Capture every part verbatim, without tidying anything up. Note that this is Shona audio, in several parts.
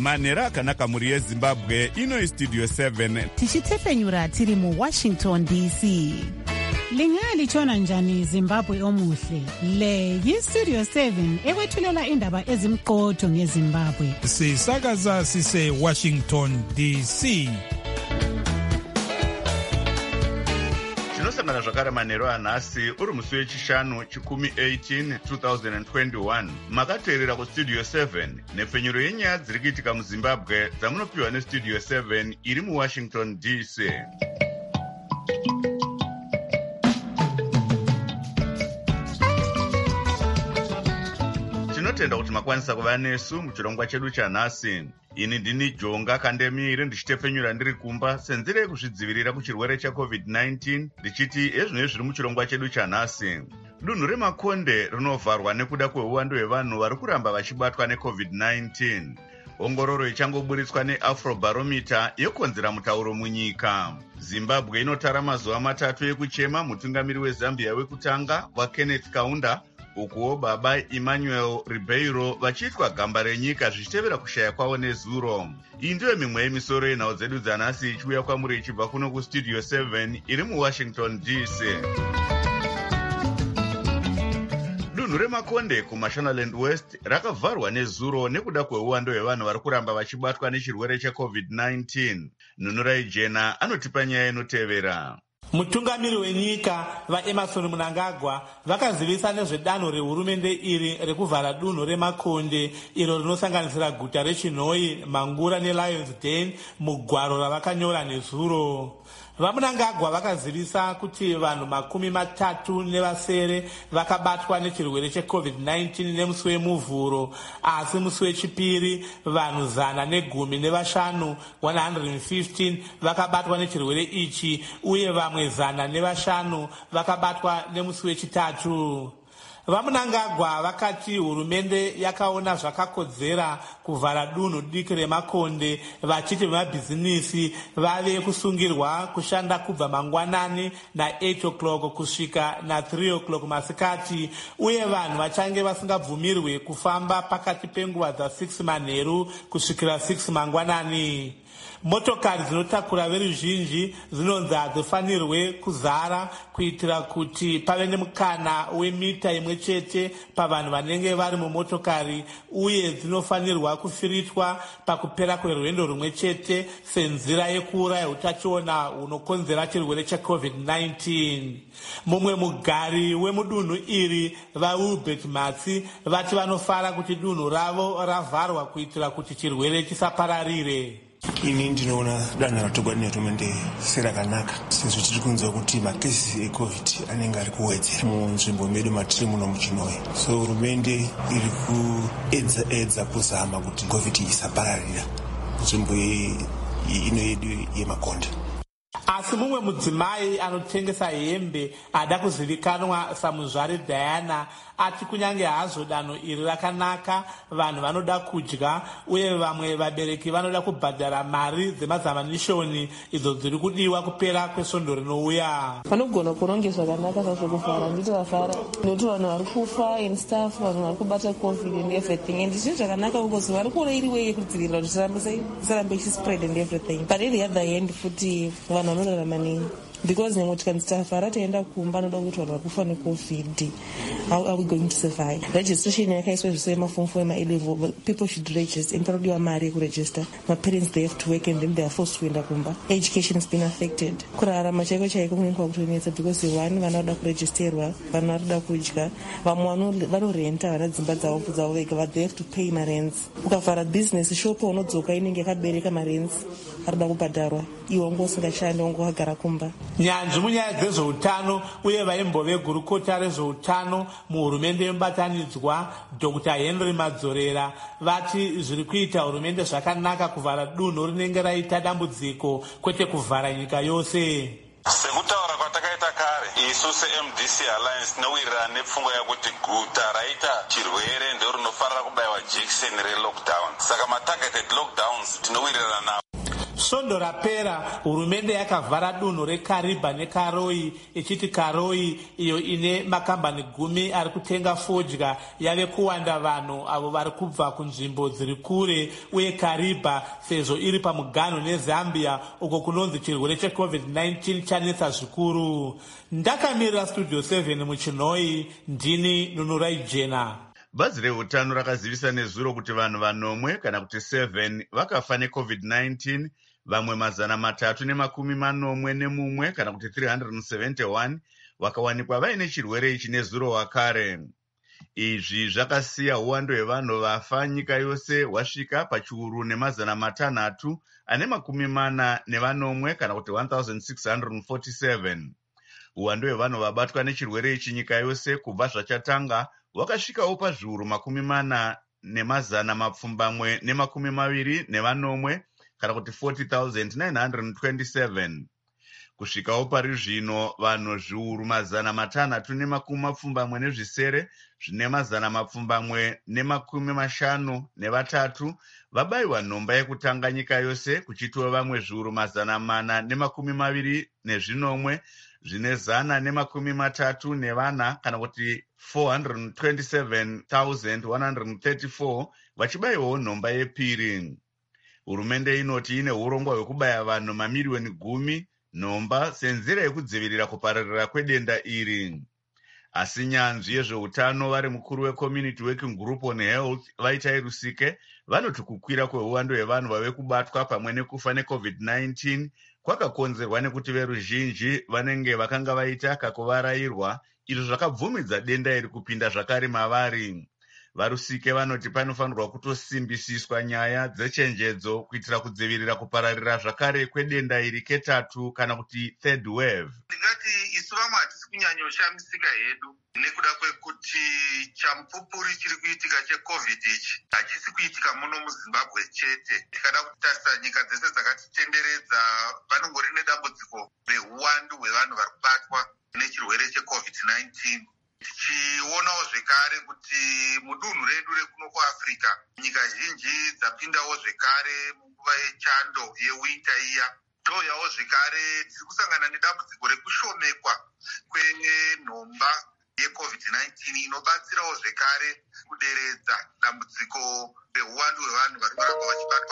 manhero akanaka muri yezimbabwe. Ino istudio seven tichitefenyura tiri mu Washington D C. Lingali chona njani Zimbabwe omuhle. Le yistudio seven ekwethulela indaba ezimqotho ngeZimbabwe. Sisakaza sise Washington D C. tinosangana zvakare manhero anhasi uri musi wechishanu chikumi eighteen twenty twenty-one makateerera kustudio seven nepfenyuro yenyaya dziri kuitika muzimbabwe dzamunopiwa nestudio seven iri muwashington D C. tinotenda kuti makwanisa kuva nesu muchirongwa chedu chanhasi. Ini ndini Jonga Kandemire ndichitefenyura ndiri kumba senzira yekuzvidzivirira kuchirwere checovid nineteen ndichiti ezvinoi zviri muchirongwa chedu chanhasi. Dunhu reMakonde rinovharwa nekuda kweuwando hwevanhu vari kuramba vachibatwa necovid nineteen. Ongororo ichangoburitswa neAfrobarometer yokonzera mutauro munyika. Zimbabwe inotara mazuva matatu ekuchema mutungamiri weZambia wekutanga waKenneth Kaunda ukuwo baba Emmanuel Ribeiro vachiitwa gamba renyika zvichitevera kushaya kwavo nezuro. Iyi ndiyo mimwe yemisoro yenhau dzedu dzanhasi ichiuya kwamuri ichibva kuno kustudio seven iri muWashington D C. Dunhu reMakonde kuMashonaland West rakavharwa nezuro nekuda kweuwando hwevanhu vari kuramba vachibatwa nechirwere checovid nineteen. Nunurai Jena anotipa nyaya inotevera. Mutungamiri wenyika vaEmmerson Mnangagwa vakazivisa nezvedanho rehurumende iri rekuvhara dunhu reMakonde iro rinosanganisira guta reChinhoyi, Mangura neLions Den mugwaro ravakanyora nezuro. VaMnangagwa vakazivisa kuti vanhu makumi matatu nevasere vakabatwa nechirwere checovid nineteen nemusi wemuvhuro, asi musi wechipiri vanhu zana negumi nevashanu one hundred fifteen vakabatwa nechirwere ichi uye vamwe zana nevashanu vakabatwa nemusi wechitatu. VaMnangagwa vakati hurumende yakaona zvakakodzera kuvhara dunhu diki reMakonde vachiti vemabhizinisi vave kusungirwa kushanda kubva mangwanani na eight o'clock kusvika na three o'clock masikati uye vanhu vachange vasingabvumirwe kufamba pakati penguva dza6 manheru kusvikira six mangwanani. Motokari dzinotakura veruzhinji dzinonzi hadzifanirwe kuzara kuitira kuti pave nemukana wemita imwe chete pavanhu vanenge vari mumotokari uye dzinofanirwa kufiritwa pakupera kwerwendo rumwe chete senzira yekuuraya utachiona hunokonzera chirwere checovid nineteen. Mumwe mugari wemudunhu iri vaUlbert Matsi vati vanofara kuti dunhu ravo ravharwa kuitira kuti chirwere chisapararire. Ini ndinoona danho ratogwa nehurumende serakanaka sezvo tiri kunzwa kuti makesi ecovid anenge ari kuwedzera munzvimbo medu matiri muno muChinhoyi. So hurumende iri kuedza edza kuzama kuti covid isapararira nzvimbo ino yedu yeMakonde. Asi mumwe mudzimai anotengesa hembe ada kuzivikanwa saMuzvari Diana ati kunyange hazvo danho iri rakanaka, vanhu vanoda kudya uye vamwe vabereki vanoda kubhadhara mari dzemazamanishoni idzo dziri kudiwa kupera kwesvondo rinouya. Vanogona kuronge zvakanaka zvakuvhara nditi vafara nokuti vanhu vari kufa and stuff, vanhu vari kubata covid and everything, and zvinhu zvakanaka because vari kuona iri way yekudzivirira kuti isarambe ichispread and everything, but at the other hand futi vanhu vanorarama nei because nyangwe tikanzi tavhara taenda kumba noda kuti vanhu vari kufa necovid, how are we going to survive? Registration yakaiswa zvise maform four ema A-level, people should register and panodiwa mari yekuregister. My parents, they have to work and then they are forced kuenda kumba. Education has been affected. Kurarama chaiko chaiko kunenge kutonetsa because one vanoda kuregisterwa, vanhu varikuda kudya, vamwe vanorenta vana dzimba dzavo dzavo vega, but they have to pay marents. Ukavhara business shop unodzoka inenge yakabereka marents arikuda kubhadharwa, iwe wangu usingashandi wangu wakagara kumba. Nyanzvi munyaya dzezveutano uye vaimbove gurukota rezveutano muhurumende yemubatanidzwa Doctor Henry Madzorera vati zviri kuita hurumende zvakanaka kuvhara dunhu rinenge raita dambudziko kwete kuvhara nyika yose. Sekutaura kwatakaita kare isu seM D C Alliance tinowirirana nepfungwa yakuti guta raita chirwere ndiro rinofanira kubayiwa jekiseni relockdown, saka matargeted lockdowns tinowirirana nawo. Svondo rapera hurumende yakavhara dunhu reKariba neKaroi ichiti Karoi iyo ine makambani gumi ari kutenga fodya yave kuwanda vanhu avo vari kubva kunzvimbo dziri kure, uye Kariba sezvo iri pamuganho neZambia uko kunonzi chirwere checovid nineteen chanetsa zvikuru. Ndakamirira studio seven muchinhoi, ndini Nunurai Jena. Bazi reutano rakazivisa nezuro kuti vanhu vanomwe kana kuti seven vakafa necovid nineteen, vamwe mazana matatu nemakumi manomwe nemumwe kana kuti three hundred seventy-one vakawanikwa vaine chirwere ichi nezuro wakare. Izvi zvakasiya uwando hwevanhu vafa nyika yose hwasvika pachiuru nemazana matanhatu ane makumi mana nevanomwe kana kuti one thousand six hundred forty-seven. Uwando hwevanhu vabatwa nechirwere ichi nyika yose kubva zvachatanga wakasvikawo pazviuru makumi mana nemazana mapfumbamwe nemakumi maviri nevanomwe kana kuti forty thousand nine hundred twenty-seven. Kusvikawo pari zvino vanhu zviuru mazana matanhatu nemakumi mapfumbamwe nezvisere zvine mazana mapfumbamwe nemakumi mashanu nevatatu vabayiwa nhomba yekutanga nyika yose, kuchitiwa vamwe zviuru mazana mana nemakumi maviri nezvinomwe zvine zana nemakumi matatu nevana kana kuti four hundred twenty-seven thousand one hundred thirty-four vachibayiwawo nhomba yepiri. Hurumende inoti ine urongwa hwekubaya vanhu mamiriyoni gumi nhomba senzira yekudzivirira kupararira kwedenda iri. Asi nyanzvi yezveutano vari mukuru weCommunity Working Group on Health Vaitai Rusike vanoti kukwira kweuwando hwevanhu vave kubatwa pamwe nekufa necovid nineteen kwakakonzerwa nekuti veruzhinji vanenge vakanga vaita kakuvarairwa, izvo zvakabvumidza denda iri kupinda zvakare mavari. Varusike vanoti panofanirwa kutosimbisiswa nyaya dzechenjedzo kuitira kudzivirira kupararira zvakare kwedenda iri ketatu kana kuti third wave. Ndingati isu vamwe hatisi kunyanyoshamisika hedu nekuda kwekuti chamupupuri chiri kuitika checovid ichi hachisi kuitika muno muZimbabwe chete. Tikada kutarisa nyika dzese dzakatitenderedza vanongori nedambudziko reuwandu hwevanhu vari kubatwa nechirwere checovid nineteen. Tichionawo zvekare kuti mudunhu redu rekuno kuAfrica nyika zhinji dzapindawo zvekare munguva yechando yewinta iya. Touyawo zvekare tiri kusangana nedambudziko rekushomekwa kwenhomba yecovid nineteen inobatsirawo zvekare kuderedza dambudziko reuwandu hwevanhu vari kuramba vachibatwa.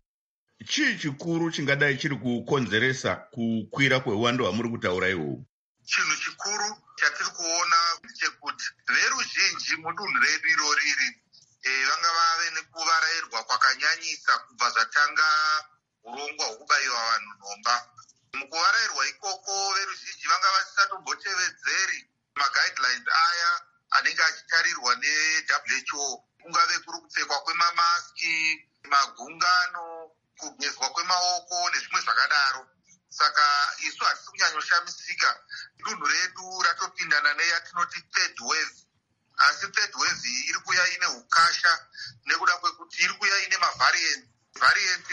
Chii chikuru chingadai chiri kukonzeresa kukwira kweuwandu hwamuri kutaura ihwohwo? Chinhu chikuru chatiri kuona ndechekuti veruzhinji mudunhu redu iroriri e, vanga vave nekuvarairwa kwakanyanyisa kubva zvatanga urongwa hwekubayiwa vanhu nhomba. Mukuvarairwa ikoko veruzhinji vanga vasisatombotevedzeri maguidelines aya anenge achitarirwa neW H O, kungave kuri kupfekwa kwemamaski, magungano, kugezwa kwemaoko nezvimwe zvakadaro. Saka isu hatisi kunyanyoshamisika. Dunhu redu ratopindana neyatinoti third wave. Asi third wave iyi iri kuya ine hukasha nekuda kwekuti iri kuya ine mavariant. Variant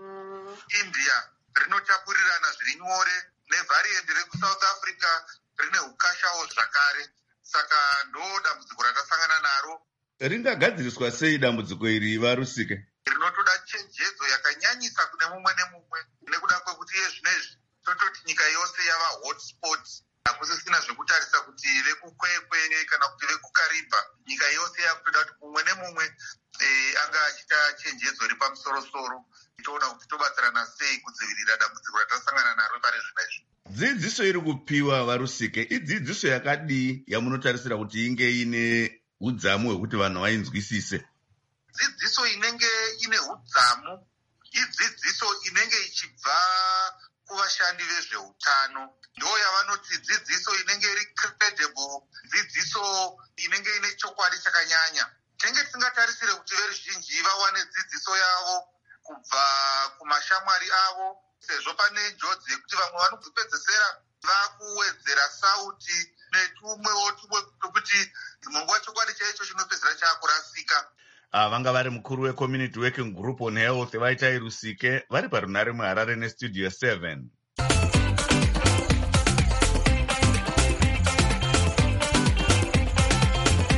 rekuIndia rinotapurirana zviri nyore nevariant rekuSouth Africa rine hukashawo zvakare. Saka ndo dambudziko ratasangana naro. Ringagadziriswa sei dambudziko iri Varusike? Rinotoda chenjedzo yakanyanyisa kune mumwe nemumwe nekuda kwekuti yezvinezvi tototi nyika yose yava hotspot. Hakusisina zvekutarisa kuti vekukwekwe kana kuti vekuKariba. Nyika yose yakutoda kuti mumwe nemumwe e, anga achita chenjedzo iri pamusoro-soro. Toona kuti tobatsirana sei kudzivirira dambudziko ratasangana naro pari zvinezvi. Dzidziso iri kupiwa Varusike idzidziso yakadii yamunotarisira kuti inge ine udzamu hwekuti vanhu vainzwisise? Dzidziso inenge ine udzamu idzidziso inenge ichibva kuvashandi vezveutano. Ndo yavanoti dzidziso inenge iri credible, dzidziso inenge ine chokwadi chakanyanya. Tenge tisingatarisire kuti veruzhinji vawane dzidziso yavo kubva kumashamwari avo, sezvo pane njodzi yekuti vamwe vanozopedzesera vakuwedzera sauti netumwewo tumwe tokuti munguva chokwadi chaicho chinopedzera chaakurasika. Vanga vari mukuru weCommunity Working Group on Health Vaitai Rusike vari parunare muHarare nestudio seven.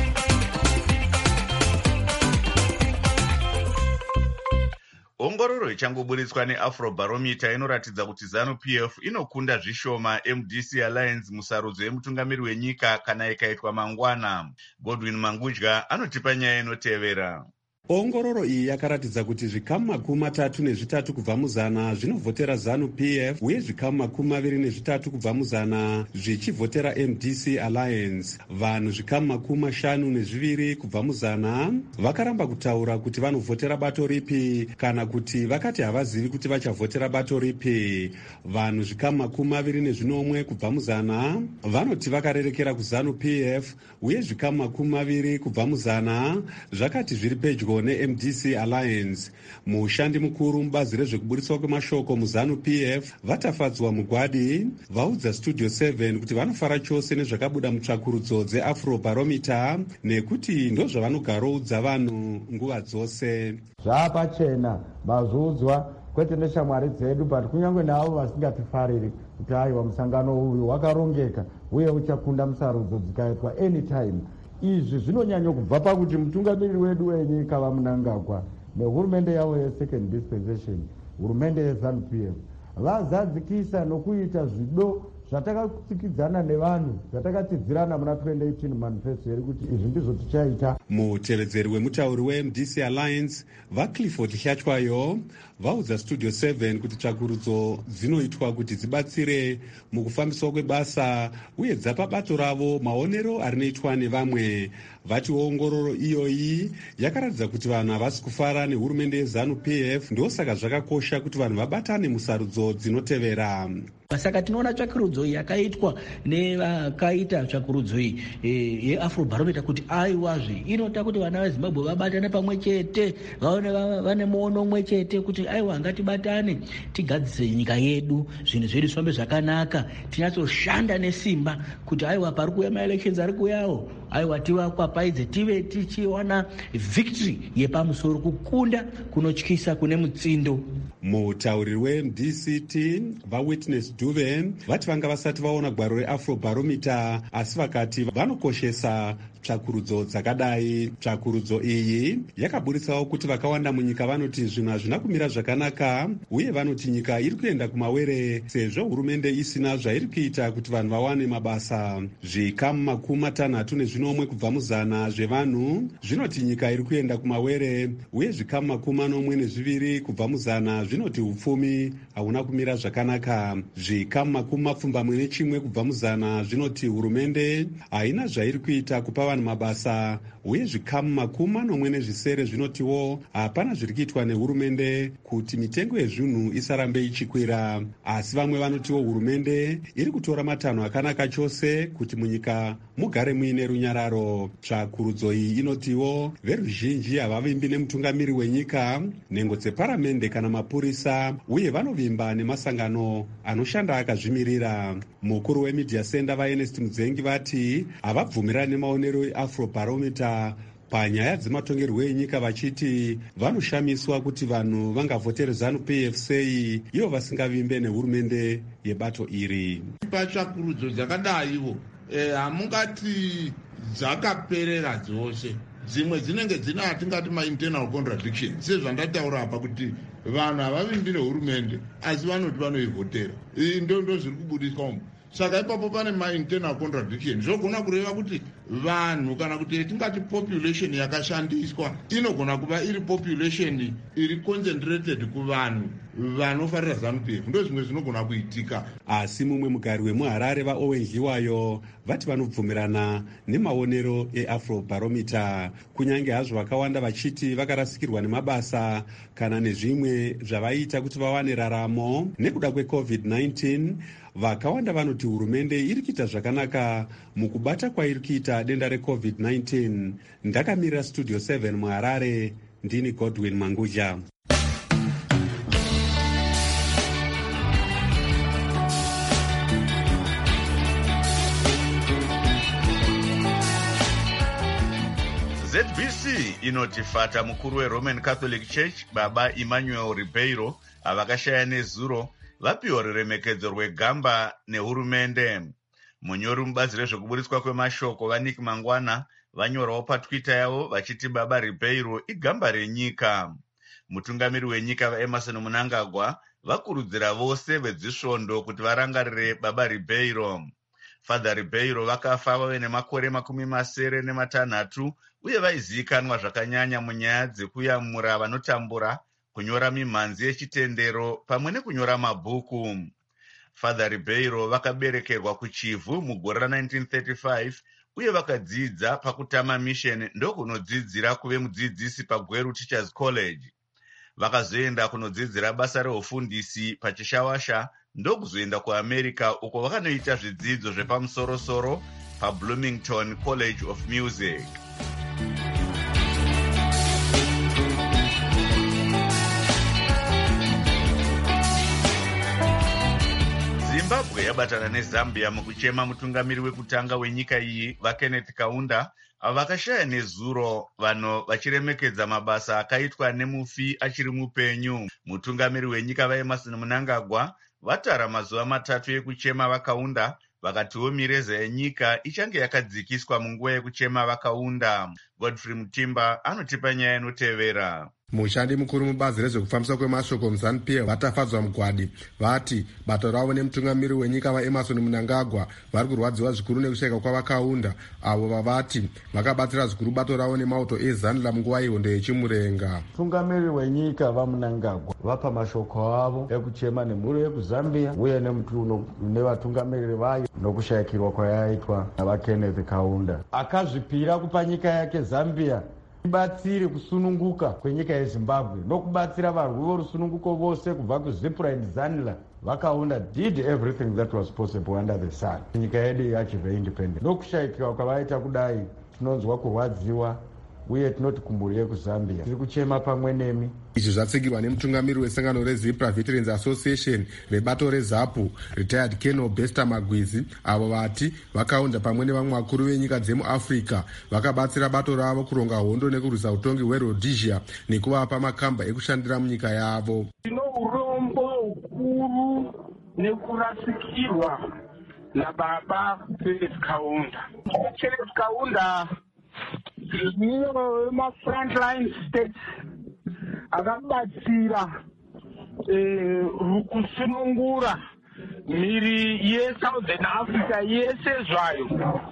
Ongororo ichangoburitswa neafrobarometer inoratidza kuti ZANU P F inokunda zvishoma M D C Alliance musarudzo yemutungamiri wenyika kana ikaitwa mangwana. Godwin Mangudya anotipa nyaya inotevera. Ongororo iyi yakaratidza kuti zvikamu makumi matatu nezvitatu kubva muzana zvinovhotera ZANU P F uye zvikamu makumi maviri nezvitatu kubva muzana zvichivhotera M D C Alliance. Vanhu zvikamu makumi mashanu nezviviri kubva muzana vakaramba kutaura kuti vanovhotera bato ripi kana kuti vakati havazivi kuti vachavhotera bato ripi. Vanhu zvikamu makumi maviri nezvinomwe kubva muzana vanoti vakarerekera kuZANU P F uye zvikamu makumi maviri kubva muzana zvakati zviri pedyo ne-M D C Alliance. Mushandi mukuru mubazi rezvekuburitswa kwemashoko muZANU P F Vatafadzwa Mugwadi vaudza Studio seven kuti vanofara chose nezvakabuda mutsvakurudzo dzeAfrobarometer nekuti ndozvavanogaroudza vanhu nguva dzose. Zvapachena mazvudzwa kwete neshamwari dzedu but kunyange navo vasingatifariri kuti aiwa musangano uyu wakarongeka uye uchakunda musarudzo dzikaitwa anytime. Izvi zvinonyanya kubva pakuti mutungamiri wedu wenyika vaMnangagwa nehurumende yavo yesecond dispensation, hurumende yeZANU P F vazadzikisa nokuita zvido zvatakatsikidzana nevanhu zvatakatidzirana muna twenty eighteen manifesto yeri kuti izvi ndizvo tichaita. Mutevedzeri wemutauri we-M D C Alliance vaClifford Hlatywayo vaudza Studio seven kuti tsvakurudzo dzinoitwa kuti dzibatsire mukufambiswa kwebasa uye dzapa bato ravo maonero arinoitwa nevamwe. Vati ongororo iyoyi yakaratidza kuti vanhu havasi kufara nehurumende yeZANU P F, ndosaka zvakakosha kuti vanhu vabatane musarudzo dzinotevera. Saka tinoona tsvakurudzo iyi yakaitwa nevakaita tsvakurudzo iyi e, yeAfrobarometer kuti aiwazve inoita kuti vana veZimbabwe vabatane pamwe chete, vaone vane muono umwe chete kuti aiwa ngatibatane tigadzise nyika yedu, zvinhu zvedu zvifambe zvakanaka, tinatsoshanda nesimba kuti aiwa pari kuuya maelections ari kuuyawo aiwa tivakwapaidze tive tichiwana victory yepamusoro, kukunda kunotyisa kune mutsindo. Mutauriri we-M D C T vaWitness Duve vati vanga vasati vaona gwaro reAfrobarometer asi vakati vanokoshesa tsvakurudzo dzakadai. Tsvakurudzo iyi yakaburitsawo kuti vakawanda munyika vanoti zvinhu hazvina kumira zvakanaka uye vanoti nyika iri kuenda kumawere sezvo hurumende isina zvairi kuita kuti vanhu vawane mabasa. Zvikamu makumi matanhatu nezvinomwe kubva muzana zvevanhu zvinoti nyika iri kuenda kumawere uye zvikamu makumi manomwe nezviviri kubva muzana zvinoti upfumi hauna kumira zvakanaka. Zvikamu makumi mapfumbamwe nechimwe kubva muzana zvinoti hurumende haina zvairi kuita kupa vanhu mabasa uye zvikamu makumi manomwe nezvisere zvinotiwo hapana zviri kuitwa nehurumende kuti mitengo yezvinhu isarambe ichikwira. Asi vamwe vanotiwo hurumende iri kutora matanho akanaka chose kuti munyika mugare muine runyararo. Tsvakurudzo iyi inotiwo veruzhinji havavimbi nemutungamiri wenyika, nhengo dzeparamende kana mapurisa uye vanovimba nemasangano anoshanda akazvimirira. Mukuru wemedia center vaErnest Mudzengi vati havabvumirani nemaonero eAfrobarometer panyaya dzematongerwo enyika vachiti vanoshamiswa kuti vanhu vangavhotere ZANU P F sei ivo vasingavimbe nehurumende yebato iri. Patsvakurudzo dzakadaiwo hamungati dzakaperera dzose, dzimwe dzinenge dzina atingati ma-internal contradiction sezvandataura apa kuti vanhu havavimbi nehurumende asi vanoti vanoivhotera. Ndo ndo zviri kubudiswa umu. Saka ipapo pane ma-internal contradiction zvogona kureva kuti vanhu kana kuti tingati population yakashandiswa inogona kuva iri population iri concentrated kuvanhu vanofarira ZANU P F, ndo zvimwe zvinogona kuitika. Asi mumwe mugari wemuHarare vaOwen Hliwayo vati vanobvumirana nemaonero eAfrobarometer kunyange hazvo vakawanda vachiti vakarasikirwa nemabasa kana nezvimwe zvavaita kuti vawane raramo nekuda kwecovid nineteen. Vakawanda vanoti hurumende iri kuita zvakanaka mukubata kwairi kuita denda recovid nineteen. Ndakamirira Studio seven muHarare, ndini Godwin Mangudya. Z B C inoti Fata mukuru weRoman Catholic Church Baba Emmanuel Ribeiro havakashaya nezuro vapiwa ruremekedzo rwegamba nehurumende. Munyori mubazi rezvekuburitswa kwemashoko vaNick Mangwana vanyorawo paTwitter yavo vachiti Baba Ribeiro igamba renyika. mutungamiri wenyika vaemerson mnangagwa vakurudzira vose vedzisvondo kuti varangarire baba Ribeiro. Father Ribeiro vakafa vave nemakore makumi masere nematanhatu uye vaizivikanwa zvakanyanya munyaya dzekuyamura vanotambura, kunyora mimhanzi yechitendero pamwe nekunyora mabhuku. Father Ribeiro vakaberekerwa kuchivhu mugore ra-nineteen thirty-five uye vakadzidza pakutama mission ndokunodzidzira kuve mudzidzisi paGweru Teachers College. Vakazoenda kunodzidzira basa reufundisi pachishawasha ndokuzoenda kuAmerica uko vakanoita zvidzidzo zvepamusoro-soro paBloomington College of Music. Zimbabwe yabatana neZambia mukuchema mutungamiri wekutanga wenyika iyi vaKenneth Kaunda vakashaya nezuro vano vachiremekedza mabasa akaitwa nemufi achiri mupenyu. Mutungamiri wenyika vaEmerson Mnangagwa vatara mazuva matatu ekuchema vakaunda vakatiwo mireza yenyika ichange yakadzikiswa munguva yekuchema vakaunda. Godfrey Mutimba anotipa nyaya inotevera. Mushandi mukuru mubazi rezvekufambisa kwemashoko muZANU-P F vatafadzwa mugwadi vati bato ravo nemutungamiri wenyika vaEmerson Mnangagwa vari kurwadziwa zvikuru nekushayika kwavakaunda avo vavati vakabatsira zvikuru bato ravo nemauto ezanla munguva yehondo yechimurenga. Mutungamiri wenyika vaMnangagwa vapa mashoko avo ekuchema nemhuri yekuZambia uye nevatungamiriri vayo nokushayikirwa kwayaitwa navaKenneth Kaunda akazvipira kupa nyika yake Zambia ibatsire kusununguka kwenyika yeZimbabwe nokubatsira varwi vorusununguko vose kubva kuZipline Zanla. Vakaunda did everything that was possible under the sun nyika yedu yachive independent. Nokushayikirwa kwavaita kudai tinonzwa kurwadziwa uye tinoti kumburi yekuZambia tiri kuchema pamwe nemi. Izvi zvatsigirwa nemutungamiri wesangano reZipra Veterans Association rebato reZAPU retired Colonel Bester Magwizi avo vati vakaunda pamwe nevamwe vakuru venyika dzemuAfrica vakabatsira bato ravo kuronga hondo nekurwisa utongi hweRhodesia nekuvapa makamba ekushandira munyika yavo. Tino urombo ukuru nekurasikirwa nababa Kenneth Kaunda. Kenneth Kaunda ma frontline states akabatsira kusunungura mhiri yeSouthern Africa yese zvayo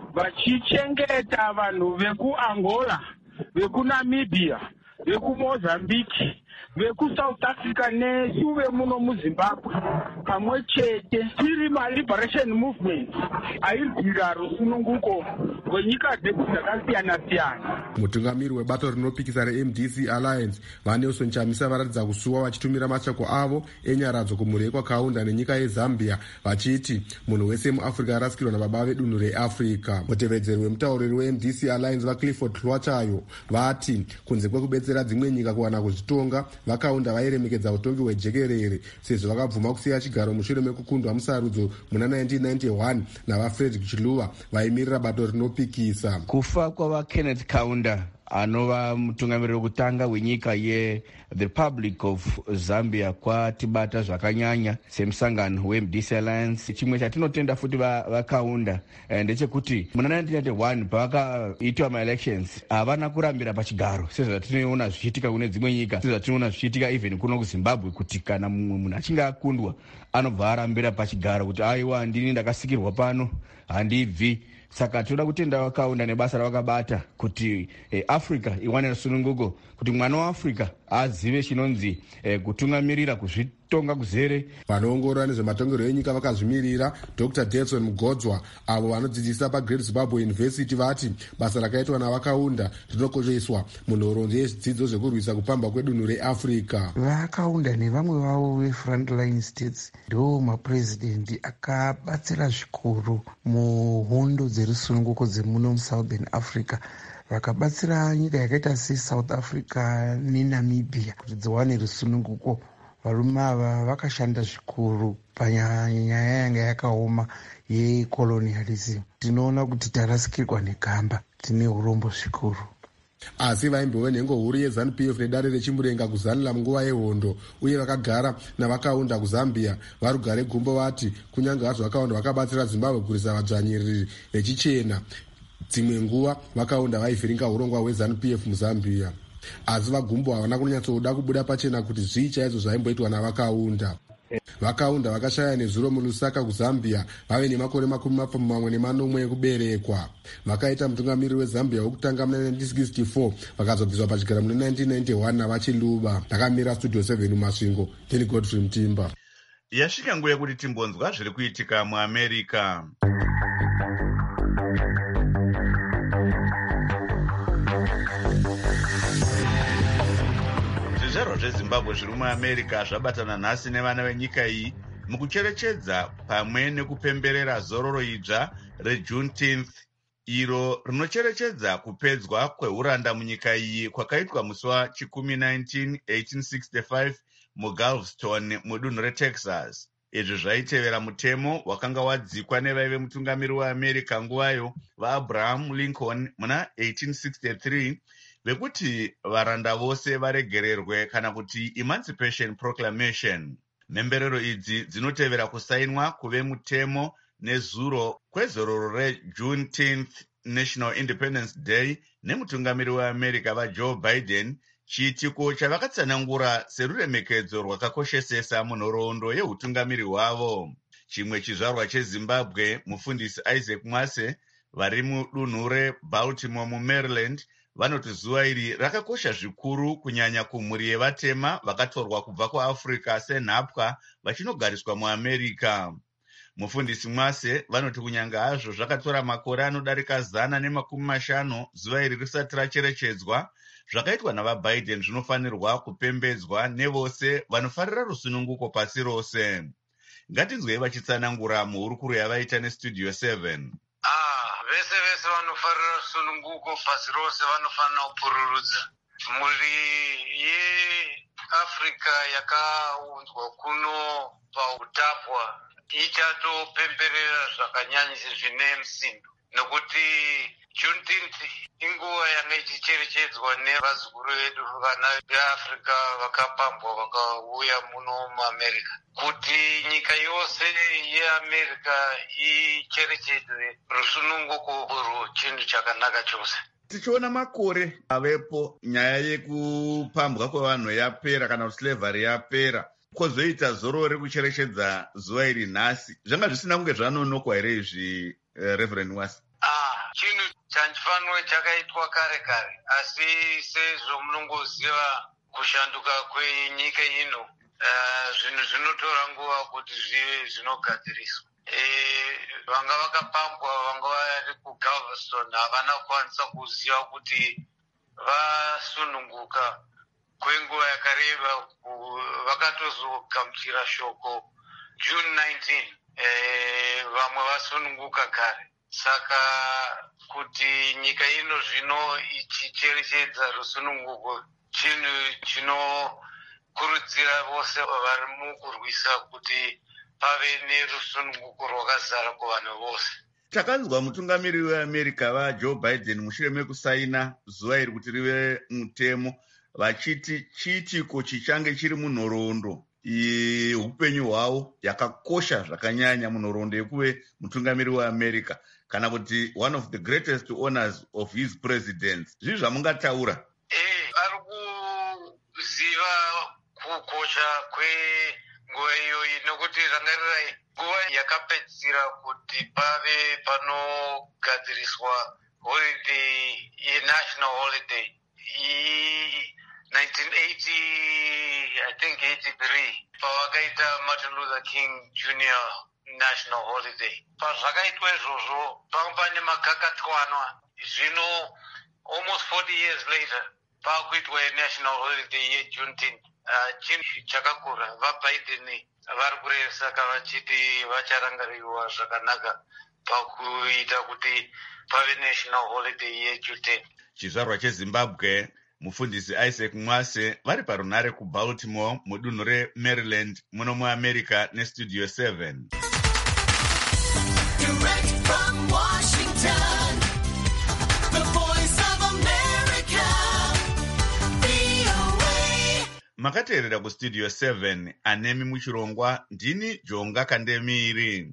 vachichengeta vanhu vekuAngola, vekuNamibia, vekuMozambique, vekuSouth Africa nesuve muno muZimbabwe pamwe chete tiri maLiberation Movement airwira rusununguko rwenyika dzedu dzakasiyana-siyana. Mutungamiri webato rinopikisa reM D C Alliance vaNelson Chamisa varatidza kusuwa vachitumira mashoko avo enyaradzo kumhuri yekwakaunda nenyika yeZambia vachiti munhu wese muAfrica arasikirwa nababa vedunhu reAfrica. Mutevedzeri wemutauriri weM D C Alliance vaClifford Hlwachayo vati kunze kwekubetsera dzimwe nyika kuwana kuzvitonga vakaunda vairemekedza utongi hwejekerere sezvo vakabvuma kusiya chigaro mushure mekukundwa musarudzo muna nineteen ninety-one navaFrederick Chiluba vaimirira bato rinopikisa. Kufa kwavaKenneth Kaunda anova mutungamiri wekutanga wenyika yeThe Republic of Zambia kwatibata zvakanyanya semusangano weM D C Alliance. Chimwe chatinotenda futi vakaunda ndechekuti muna nineteen ninety-one pavakaitwa maelections havana kurambira pachigaro sezvatinoona zvichiitika kune dzimwe nyika, sezvatinoona zvichiitika even kuno kuZimbabwe kuti kana mumwe munhu achinge akundwa anobva arambira pachigaro kuti aiwa ndini ndakasikirwa pano handibvi. Saka toda kutenda vakaunda nebasa ravakabata kuti eh, Africa iwane rusununguko, kuti mwana waAfrica azive chinonzi eh, kutungamirira kuzvitonga kuzere. Vanoongorora nezvematongerwo enyika vakazvimirira Doctor Delson Mugodzwa avo vanodzidzisa paGreat Zimbabwe University vati basa rakaitwa navakaunda rinokosheswa munhoroondo yezvidzidzo zvekurwisa kupamba kwedunhu reAfrica. Vakaunda nevamwe vavo vefrontline states ndo maprezidendi akabatsira zvikuru muhondo dzerusununguko dzemuno muSouthern Africa, vakabatsira nyika yakaita seSouth Africa neNamibia kuti dziwane rusununguko. Varume ava vakashanda zvikuru panyaya yanga yakaoma yecolonialism. Tinoona kuti tarasikirwa negamba, tine urombo zvikuru. Asi vaimbove nhengo huru yeZANU-P F nedare rechimurenga kuzanila munguva yehondo uye vakagara navakaunda kuZambia vari kugare gumbo vati kunyange hazvo vakaunda vakabatsira Zimbabwe kurisa vadzvanyiriri vechichena dzimwe nguva vakaunda vaivhiringa urongwa hweZANU-P F muZambia. asi vagumbo havana kunyatsoda kubuda pachena kuti zvii chaizvo zvaimboitwa navakaunda. Vakaunda vakashaya nezuro mulusaka kuzambia vave nemakore makumi mapfumbamwe mamwe nemanomwe ekuberekwa. Vakaita mutungamiri wezambia wokutanga muna nineteen sixty-four vakazobviswa pachigara muna nineteen ninety-one navachiluba. Ndakamira studio seven mumasvingo, ndini Godfrey Mutimba. Yasvika nguva yekuti timbonzwa zviri kuitika muAmerica. Zvizvarwa zveZimbabwe zviri muAmerica zvabatana nhasi nevana venyika iyi mukucherechedza pamwe nekupemberera zororo idzva reJuneteenth, iro rinocherechedza kupedzwa kweuranda munyika iyi kwakaitwa musi wachikumi nineteen eighteen sixty-five muGalveston mudunhu reTexas. Izvi zvaitevera mutemo wakanga wadzikwa nevaive mutungamiri weAmerica nguvayo vaAbraham Lincoln muna eighteen sixty-three vekuti varanda vose varegererwe kana kuti Emancipation Proclamation. Mhemberero idzi dzinotevera kusainwa kuve mutemo nezuro kwezororo reJuneteenth National Independence Day nemutungamiri weAmerica vaJoe Biden, chiitiko chavakatsanangura seruremekedzo rwakakoshesesa munhoroondo yeutungamiri hwavo. Chimwe chizvarwa cheZimbabwe, mufundisi Isaac Mwase, vari mudunhu reBaltimore muMaryland, vanoti zuva iri rakakosha zvikuru kunyanya kumhuri yevatema vakatorwa kubva kuAfrica senhapwa vachinogariswa muAmerica. Mufundisi Mwase vanoti kunyanga hazvo zvakatora makore anodarika zana nemakumi mashanu zuva iri risati racherechedzwa, zvakaitwa navaBiden zvinofanirwa kupembedzwa nevose vanofarira rusununguko pasi rose. Ngatinzwei vachitsanangura muhurukuro yavaita nestudio seven. Ah, vese vese vanofarira rusununguko pasi rose vanofanira kupururudza. Mhuri yeAfrica yakaunzwa kuno pautapwa ichatopemberera zvakanyanyisa zvine msindo, nokuti Juneteenth inguva yanga ichicherechedzwa nevazukuru vedu vana veAfrica vakapambwa vakauya muno muAmerica. Kuti nyika yose yeAmerica icherechedze rusununguko urwu chinhu chakanaka chose. Tichiona makore avepo nyaya yekupambwa kwevanhu yapera kana kuti slavery yapera, kwozoita zororo rekucherechedza zuva iri nhasi, zvanga zvisina kunge zvanonokwa here izvi, uh, Reverend Mwase? Ah, chinhu chanchifanwe chakaitwa kare kare, asi sezvo munongoziva kushanduka kwenyika ino, uh, zvinhu zvinotora nguva kuti zvive zvinogadziriswa. E, vanga vakapambwa vanga vari kuGalveston havana kukwanisa kuziva kuti vasununguka kwenguva yakareba, vakatozogamuchira shoko June nineteenth, e, vamwe vasununguka kare. Saka kuti nyika ino zvino ichicherechedza rusununguko chinhu chinokurudzira vose vari mukurwisa kuti pave nerusununguko rwakazara kuvanhu vose. Takanzwa mutungamiri weAmerica vaJoe Biden mushure mekusaina zuva iri kuti rive mutemo, vachiti chiitiko chichange chiri munhoroondo upenyu hwavo yakakosha zvakanyanya munhoroondo yekuve mutungamiri weAmerica, kana kuti one of the greatest honors of his president. Zvizvi zvamungataura? Eh, ari kuziva kukosha kwenguva iyoyi, nokuti rangarirai nguva yakapedzisira kuti pave panogadziriswa holiday yenational holiday nineteen eighty, I think eighty-three, pavakaita Martin Luther King Junior National Holiday. Pazvakaitwa izvozvo panga pane makakatanwa, zvino almost forty years later pakuitwa national holiday yeJuneteenth. Uh, chinhu chakakura, vaBiden vari kurevesa vachiti vacharangariwa zvakanaka pakuita kuti pave national holiday yeJuneteenth. Chizvarwa cheZimbabwe, mufundisi Isaac Mwase vari parunhare kuBaltimore mudunhu reMaryland muno muAmerica nestudio seven. Direct from Washington, the voice of America, V O A. Makateerera kustudio seven, anemi muchirongwa, ndini Jonga Kandemiri.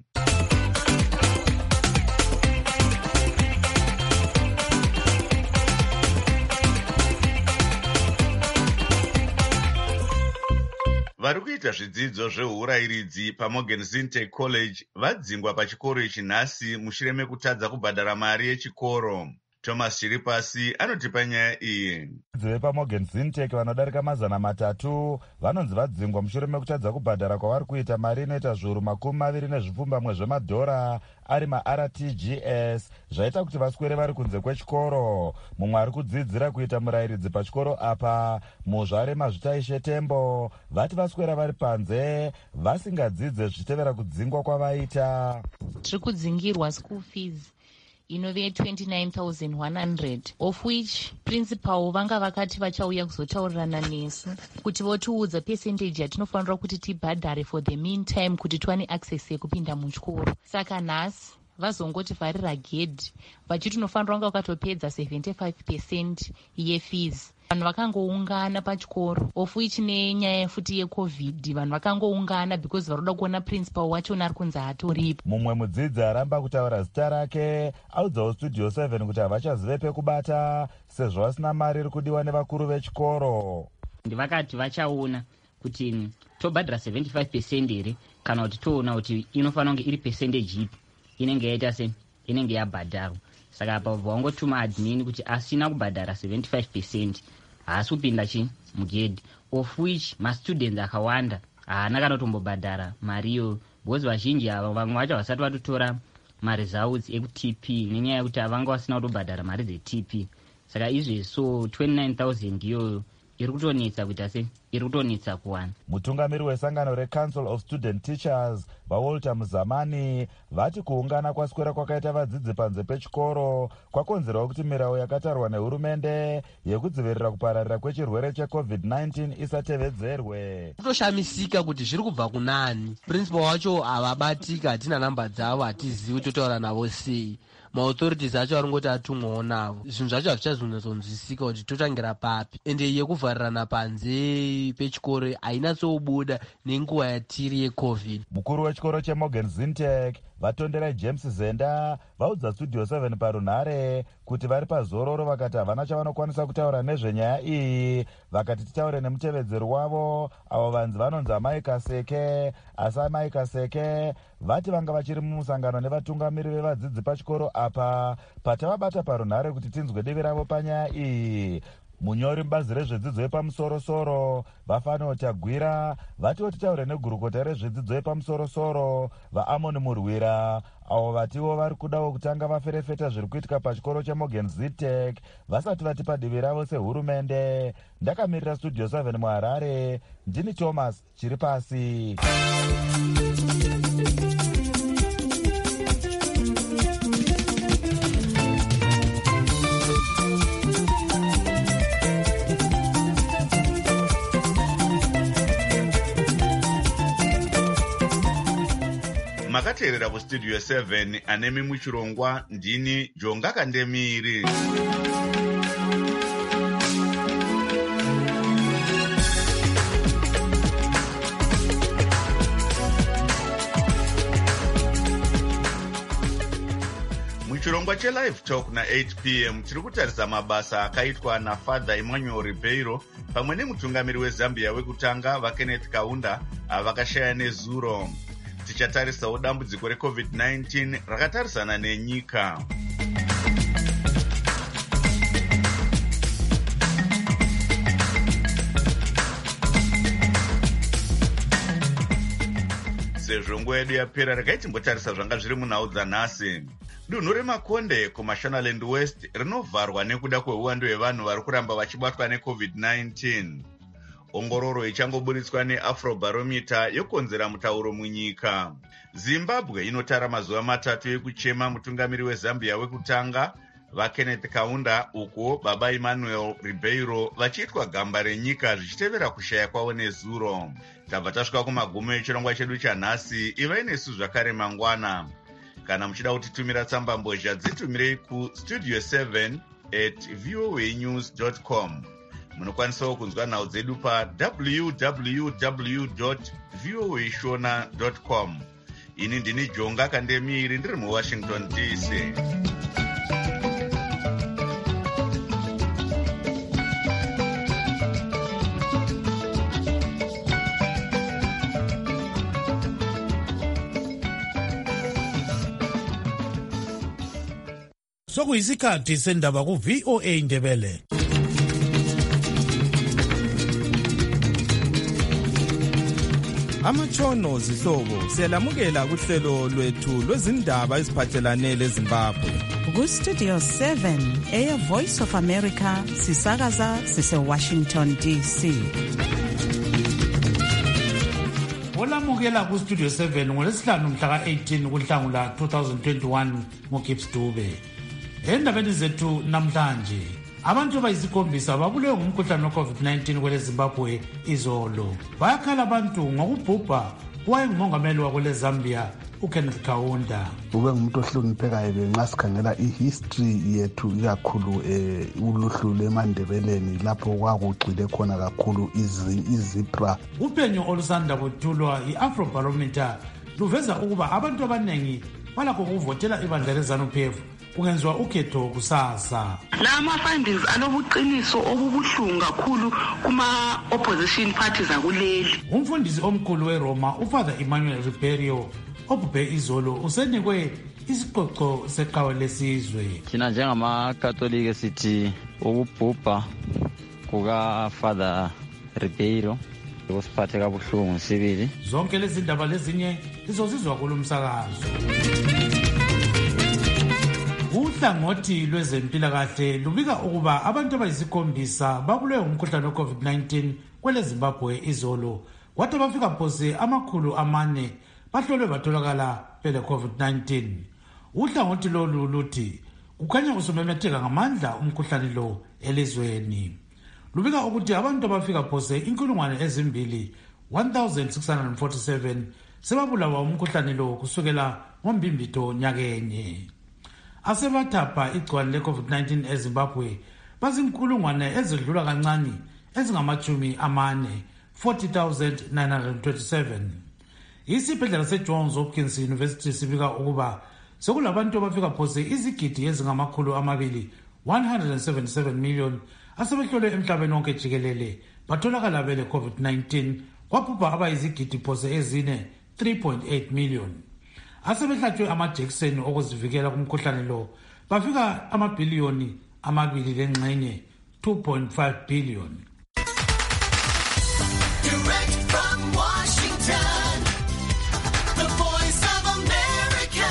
vaiita zvidzidzo zveurayiridzi paMorgan Sintech College vadzingwa pachikoro ichi nhasi mushure mekutadza kubhadhara mari yechikoro. Thomas Chiripasi anotipa nyaya iyi. Vadzidzi vepaMorgan Sintech vanodarika mazana matatu vanonzi vadzingwa mushure mekutadza kubhadhara kwavari kuita mari inoita zviuru makumi maviri nezvipfumbamwe zvemadhora ari ma-R T G S zvaita kuti vaswere vari kunze kwechikoro. Mumwe ari kudzidzira kuita murayiridzi pachikoro apa, Muzvare Mazvitaishe Tembo, vati vaswera vari panze vasingadzidze zvichitevera kudzingwa kwavaita. Tiri kudzingirwa school fees inove twenty-nine thousand one hundred, of which principal vanga vakati vachauya kuzotaurirana nesu kuti votiudza percentage yatinofanira kuti tibhadhare for the meantime kuti tiwane access yekupinda muchikoro. Saka nhasi vazongoti vharira gedhi vachiti unofanira kunge wakatopedza seventy-five percent yefees. Vanhu vakangoungana pachikoro, of which nenyaya futi yecovid vanhu vakangoungana because varoda kuona principal wachona ari kunzi hatoripo. Mumwe mudzidzi aramba kutaura zita rake audzawo Studio seven kuti havachazive pekubata sezvo vasina mari iri kudiwa nevakuru vechikoro. Ndivakati vachaona kuti tobhadhara seventy-five percent here kana kuti toona kuti inofanira kunge iri percentage ipi inenge yaita se inenge yabhadharwa. Saka apa vangotuma admin kuti asina kubhadhara seventy-five percent haasi kupinda chi mugedhi, of which mastudents akawanda haana kana kutombobhadhara mariyo because vazhinji ava vamwe vacho vasati vatotora maresults ekuT P nenyaya yekuti havanga vasina kutobhadhara mari dzeT P. Saka izvezvi so twenty-nine thousand iyo iri kutonetsa kuita se iri kutonetsa kuwana. Mutungamiri wesangano reCouncil of Student Teachers vaWalter Muzamani vati kuungana kwaswera kwakaita vadzidzi panze pechikoro kwakonzerawo kuti mirau yakatarwa nehurumende yekudzivirira kupararira kwechirwere checovid nineteen isatevedzerwe. Kutoshamisika kuti zviri kubva kunani. Principal wacho havabatika, hatina namba dzavo, hatizivi kuti totaura navo sei. Maauthorities acho aringoti atumwawo navo. Zvinhu zvacho hazvichazonzwisika kuti totangira papi. Ende yekuvharirana panze pechikoro hainatsobuda nenguva yatiri yecovid. Mukuru wechikoro cheMorgan Sintech vatondera James Zenda vaudza Studio seven parunhare kuti vari pazororo vakati havana chavanokwanisa kutaura nezvenyaya iyi. Vakati titaure nemutevedzeri wavo avo vanzi vanonzi Amai Kaseke, asi Amai Kaseke vati vanga vachiri mumusangano nevatungamiri vevadzidzi pachikoro apa patavabata parunhare kuti tinzwe divi ravo panyaya iyi. Munyori mubazi rezvedzidzo yepamusoro-soro vaFano Tagwira vatiwo titaure negurukota rezvedzidzo yepamusoro-soro vaAmon Murwira avo vatiwo vari kudawo kutanga vaferefeta zviri kuitika pachikoro cheMorgan Sintech vasati vatipa divi ravo sehurumende. Ndakamirira Studio seven muHarare, ndini Thomas Chiripasi. Makateerera kuStudio seven anemi muchirongwa ndini Jonga Kandemiri. Muchirongwa cheLive Talk na eight p m tiri kutarisa mabasa akaitwa naFather Emmanuel Ribeiro pamwe nemutungamiri weZambia wekutanga vaKenneth Kaunda avakashaya nezuro. Tichatarisawo dambudziko recovid nineteen rakatarisana nenyika. Sezvo nguva yedu yapera regai timbotarisa zvanga zviri munhau dzanhasi. Dunhu reMakonde kuMashonaland West rinovharwa nekuda kweuwando hwevanhu vari kuramba vachibatwa necovid nineteen. Ongororo ichangoburitswa neAfrobarometer yokonzera mutauro munyika. Zimbabwe inotara mazuva matatu ekuchema mutungamiri weZambia wekutanga vaKenneth Kaunda uko baba Emmanuel Ribeiro vachiitwa gamba renyika zvichitevera kushaya kwavo nezuro. Tabva tasvika kumagumo echirongwa chedu chanhasi. Ivai nesu zvakare mangwana. Kana muchida kutitumira tsamba mbozha dzitumirei kustudio seven at voanews dot com. Munokwanisawo kunzwa nhau dzedu pa w w w dot voa shona dot com. Ini ndini Jonga Kandemiri ndiri muWashington D C. sokuyisikhathi sendaba ku-V O A Ndebele. Amatshono zihlobo siyalamukela kuhlelo lwethu lwezindaba eziphathelane leZimbabwe. Ku-Studio seven eye Voice of America sisakaza sise-Washington D C. Olamukela ku-Studio seven ngolesihlanu mhla ka-eighteen kuNhlangula two thousand twenty-one ngoGibbs Dube. Endabeni zethu namhlanje, abantu abayisikhombisa babulewe ngumkhuhlane we-COVID nineteen kwele Zimbabwe izolo. Bayakhala abantu ngokubhubha owayengumongameli wakwele Zambia uKenneth Kaunda. Ube ngumuntu ohloniphekayo nxa sikhangela ihistory yethu ikakhulu eh uluhlu lweMandebeleni lapho kwakugxile khona kakhulu izipra. Uphenyo olusanda kuthulwa i-Afrobarometer luveza ukuba abantu abanengi balakho ukuvotela ibandla leZANU-P F kungenziwa ukhetho kusasa. La ma-findings alobuqiniso obubuhlungu kakhulu kuma-opposition parties akuleli. Umfundisi omkhulu weRoma uFather Emmanuel Ribeiro obhubhe izolo usenikwe isiqoqo seqhawe lesizwe. Thina njengamakatolika sithi ukubhubha kukaFather Ribeiro kusiphathe kabuhlungu sibili. Zonke lezi ndaba lezinye lizozizwa kulo msakazo. Uhlangothi lwezempilakahle lubika ukuba abantu abayisikhombisa babulewe ngumkhuhlane we-COVID nineteen kwele Zimbabwe izolo, kwathi bafika phose amakhulu amane bahlolwe batholakala bele COVID nineteen. Uhlangothi lolu luthi kukhanya usumemetheka ngamandla umkhuhlane lo elizweni. Lubika ukuthi abantu abafika phose inkulungwane ezimbili one thousand six hundred forty-seven sebabulawa umkhuhlane lo kusukela ngombimbito nyakenye. Asebathapha igcwale le-COVID nineteen eZimbabwe bazinkulungwane ezidlula kancane ezingamachumi amane forty thousand nine hundred twenty-seven. Isibhedlela seJohns Hopkins University sibika ukuba sekulabantu abafika phose izigidi ezingamakhulu amabili one hundred seventy-seven million asebehlolwe emhlabeni wonke jikelele batholakala bele COVID nineteen, kwaphupha abayizigidi phose ezine three point eight million. Asebehlatshwe amajekiseni okuzivikela kumkhuhlane lo bafika amabhiliyoni amabili lengxenye two point five billion. Direct from Washington, the Voice of America,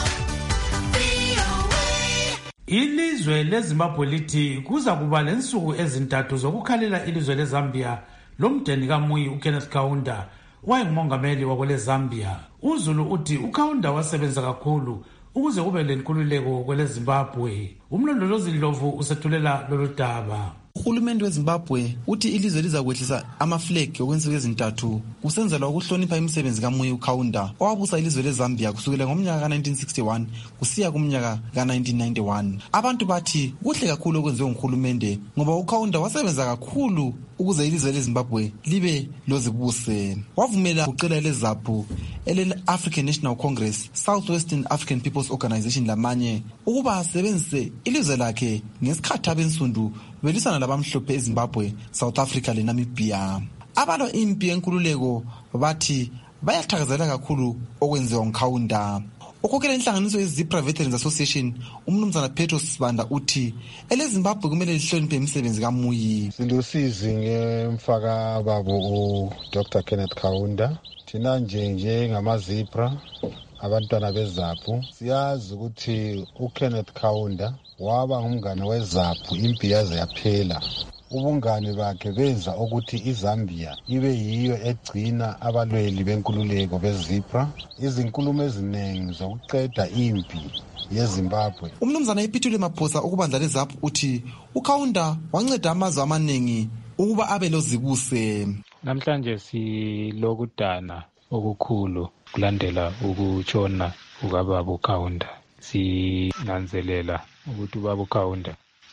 V O A. Ilizwe leZimbabwe lithi kuza kuba lensuku ezintathu zokukhalela ilizwe leZambia lomdeni kaMuyi uKenneth Kaunda wayengumongameli wakwele Zambia. uZulu uthi uKaunda wasebenza kakhulu ukuze kube lenkululeko kwele Zimbabwe. Umlondolozi Ndlovu usethulela lolu daba. Uhulumende weZimbabwe uthi ilizwe liza kwehlisa amaflag okwensuku ezintathu kusenzelwa ukuhlonipha imisebenzi kaMuyi uKaunda owabusa ilizwe leZambia kusukela ngomnyaka ka nineteen sixty-one kusiya kumnyaka ka nineteen ninety-one. Abantu bathi kuhle kakhulu okwenziwe nguhulumende ngoba uKaunda wasebenza kakhulu ukuze ilizwe leZimbabwe libe lozibuse. Wavumela ucela leZAPU ele-African National Congress, Southwestern African People's Organization lamanye ukuba asebenzise ilizwe lakhe ngesikhathi abensundu belisana labamhlophe eZimbabwe, South Africa leNamibia. Abalo impi yenkululeko bathi bayathakazelela kakhulu okwenziwa nguKaunda. Ukhokhela inhlanganiso yeZipra Veterans Association umnumzana Petro Sibanda uthi eleZimbabwe kumele lihloniphe imisebenzi kaMuyi. Silusizi ngemfaka babo uDr Kenneth Kaunda. Thina nje nje ngamazipra abantwana beZAPU siyazi ukuthi uKenneth Kaunda waba ngumngane weZAPU impi yaze yaphela. Ubungane bakhe benza ukuthi iZambia ibe yiyo egcina abalweli benkululeko beZipra izinkulumo eziningi zokuqeda impi yeZimbabwe. Umnumzana ePhithile Maphosa ukubandla leZAPU uthi uKaunda wanceda amazwe amaningi ukuba abe lozibuse. Namhlanje silokudana okukhulu kulandela ukutshona ukababa uKaunda. Sinanzelela ukuthi ubaba uKaunda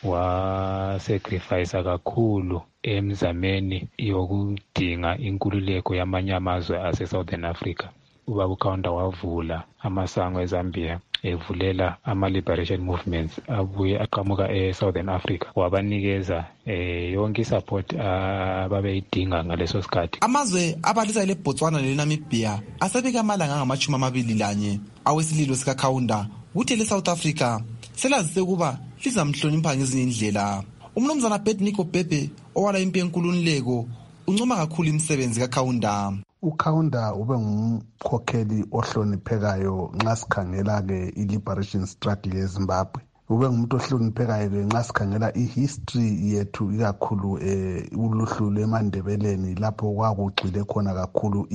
wasacrifice kakhulu emzameni yokudinga inkululeko yamanye amazwe ase-Southern Africa. Ubaba uKaunda wavula amasango eZambia evulela ama-liberation movements abuye aqhamuka e-Southern Africa, wabanikeza eh, yonke i-support ababeyidinga uh, ngaleso sikhathi. Amazwe abalisa leBotswana leNamibia asebeka amalanga angamashumi amabili lanye awesililo sikaKaunda kuthi le-South Africa selazise ukuba lizamhlonipha ngezinye indlela. Umnumzana Abednego Bhebhe owala impi yenkululeko uncoma kakhulu imisebenzi kaKhaunda. uKhaunda ube ngumkhokheli ohloniphekayo nxa sikhangela-ke i-liberation struggle yeZimbabwe. Ube ngumuntu ohloniphekayo-ke nxa sikhangela i-history yethu ikakhulu um uluhlu lwemandebeleni lapho kwakugxile khona kakhulu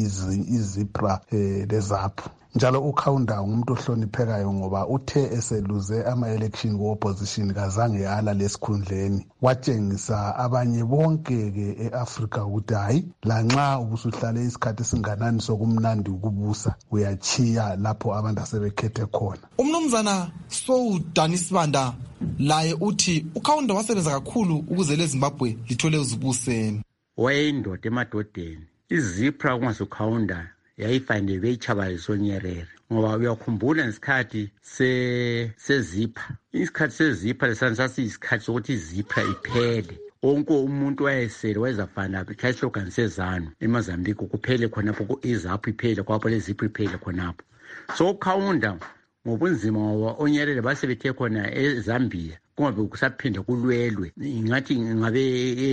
izipra um lezaphu. Njalo uKhaunda ngumuntu ohloniphekayo ngoba uthe eseluze ama-election ku-opposition kazange ala lesikhundleni. Watshengisa abanye bonke-ke e-Afrika ukuthi hayi lanxa ubusuhlale isikhathi esinganani sokumnandi ukubusa uyachiya lapho abantu asebekhethe khona. Umnumzana Soudani Sibanda laye uthi uKhaunda wasebenza kakhulu ukuze leZimbabwe lithole uzibuse. Wayeyindoda emadodeni. Izipra kungazuKhaunda yayifande beyichabayiso Nyerere ngoba uyakhumbula ngesikhathi se sezipha isikhathi sezipha lesana sasiyisikhathi sokuthi izipha iphele onke umuntu wayesele wayezafana ikhayihlogani sezanu eMozambique kuphele khonapho izaphu iphele kwapho lezipha iphele khonapho. So uKhaunda ngobunzima ngoba oNyerere basebethe khona eZambia kungabe kusaphinde kulwelwe ngathi ngabe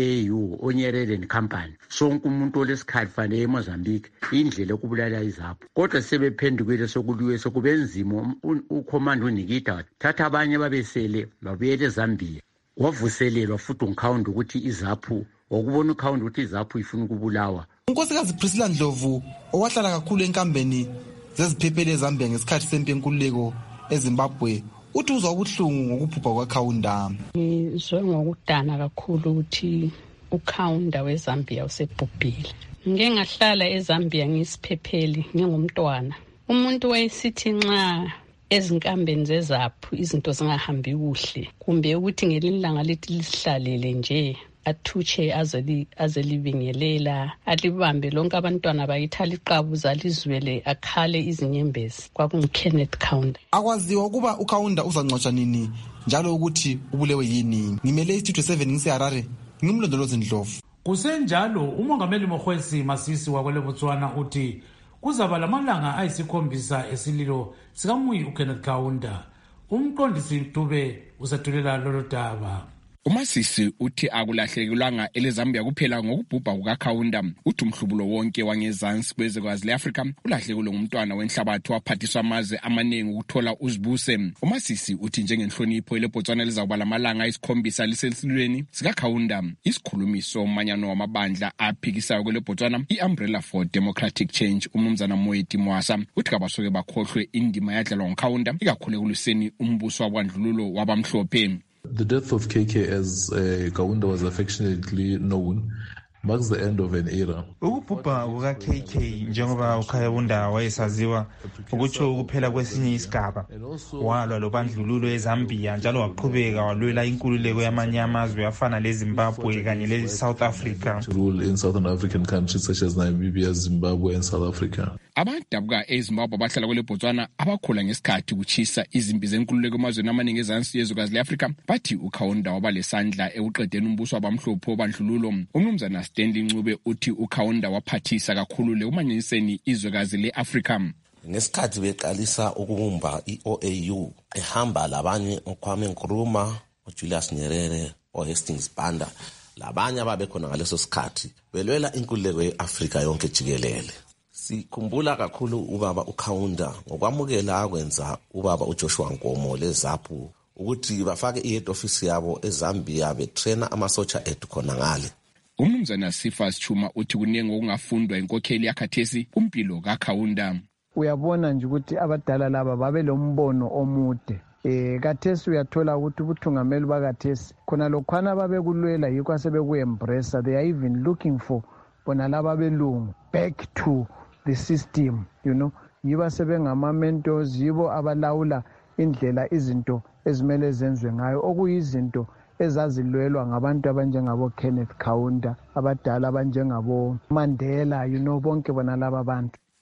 eyu oNyerere necompany sonke umuntu olesikhathi fanele eMozambique indlela okubulala izapho kodwa sebephendukile sokuliwe sokubenzima ucommand uNikita thatha abanye babesele babuyele eZambia wavuselelwa futhi uKhaunda ukuthi izapho wakubona uKhaunda ukuthi izapho ifuna ukubulawa. Unkosikazi Priscilla Ndlovu owahlala kakhulu enkambeni zeziphephele eZambia ngesikhathi sempi yenkululeko eZimbabwe uthi uzwa ubuhlungu ngokuphupha kwaKhaunda. Ngizwe ngokudana kakhulu ukuthi uKhaunda weZambia usebhubhile. Ngike ngahlala eZambia ngisiphepheli ngingumntwana. Umuntu wayesithi nxa ezinkambeni zezaphu izinto zingahambi kuhle kumbe ukuthi ngelilanga lithi lisihlalele nje athuche azeli azelibingelela alibambe lonke abantwana bayithala iqabuza lizwele akhale izinyembezi kwakunguKenneth Kaunda. Akwaziwa ukuba uKhaunda uzanqotsha nini njalo ukuthi ubulewe yini. Ngimele istudio seven ngiseHarare ngimlondolozi Ndlovu. Kusenjalo umongameli Mokgweetsi Masisi wakwele Botswana uthi kuzaba lamalanga ayisikhombisa esililo sikaMuyi uKenneth Kaunda. Umqondisi Dube usathulela lolo daba. uMasisi uthi akulahlekelwanga eleZambia kuphela ngokubhubha kukaKhaunda uthi umhlubulo wonke wangezansi kwezwekazi leAfrika ulahlekile ngumntwana wenhlabathi waphathiswa amazwe amaningi ukuthola uzibuse. uMasisi uthi njengenhlonipho leBotswana lizawuba lamalanga ayisikhombisa lisesilweni sikaKhaunda isikhulumiso umanyano wamabandla aphikisayo kweleBotswana iUmbrella for Democratic Change umnumzana Moeti Mwasa uthi kabasuke bakhohlwe indima yadlalwa nguKhaunda ikakhulu ekuliseni umbuso wabandlululo wabamhlophe. The death of K K, as uh, Kaunda was affectionately known, marks the end of an era. Ukubhubha kuka-K K njengoba uKhaunda wayesaziwa ukutsho ukuphela kwesinye isigaba. Walwa lobandlululo eZambia njalo waqhubeka walwela inkululeko yamanye amazwe afana leZimbabwe kanye leSouth Africa. To rule in Southern African countries such as Namibia, Zimbabwe and South Africa. Abadabuka eZimbabwe bahlala kwele Botswana abakhula ngesikhathi kuchisa izimpi zenkululeko emazweni amaningi ezansi yezwekazi leAfrika bathi uKhaunda waba lesandla ekuqedeni umbuso wabamhlophe obandlululo. Umnumzana Stanley Ncube uthi uKhaunda waphathisa kakhulu le umanyiseni izwekazi leAfrika. Ngesikhathi beqalisa ukubumba iO A U ehamba labanye uKwame Nkrumah, uJulius Nyerere, uHastings Banda labanye ababekhona ngaleso sikhathi belwela inkululeko yeAfrika yonke jikelele. Sikhumbula kakhulu ubaba uKhaunda ngokwamukela akwenza ubaba uJoshua Nkomo leZaphu ukuthi bafake i-head office yabo eZambia betraina amasotsha ethu khona ngale. Umnumzana Sifas Chuma uthi kunenge okungafundwa inkokheli yakhathesi kumpilo kaKhaunda. Uyabona nje ukuthi abadala laba babe lombono omude. Eh kathesi uyathola ukuthi ubuthungameli bakathesi khona lokhwana babekulwela yikho asebekuembrace. They are even looking for bona laba belungu back to the system, you know. Yiba sebengama mentors, yibo abalawula indlela izinto ezimele zenzwe ngayo okuyizinto ezazilwelwa ngabantu abanjengabo Kenneth Kaunda, abadala abanjengabo Mandela, you know, bonke bona laba bantu.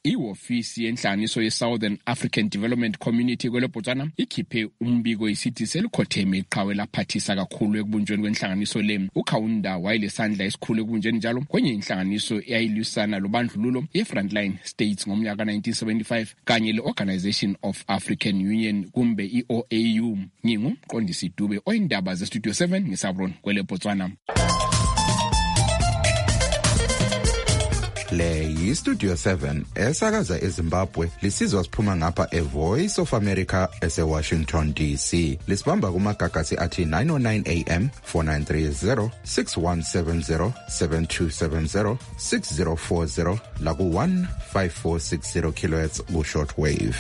Ihofisi yenhlanganiso ye-Southern African Development Community kwele Botswana ikhiphe umbiko isithi selikhotheme iqhawe laphathisa kakhulu ekubunjweni kwenhlanganiso le. uKhaunda wayelesandla esikhulu ekubunjweni njalo kwenye inhlanganiso eyayilwisana lobandlululo ye-Frontline States ngomnyaka nineteen seventy-five kanye le-Organization of African Union kumbe i-O A U. Ngingumqondisi Dube oyindaba ze-Studio seven ngisabron kwele Botswana. Le yi-Studio seven esakaza eZimbabwe lisizwa siphuma ngapha e-Voice of America ese-Washington D C. Lisibamba kumagagasi athi nine oh nine A M, four nine three zero, six one seven zero, seven two seven zero, six zero four zero laku one five four six zero kilohertz ku-short wave.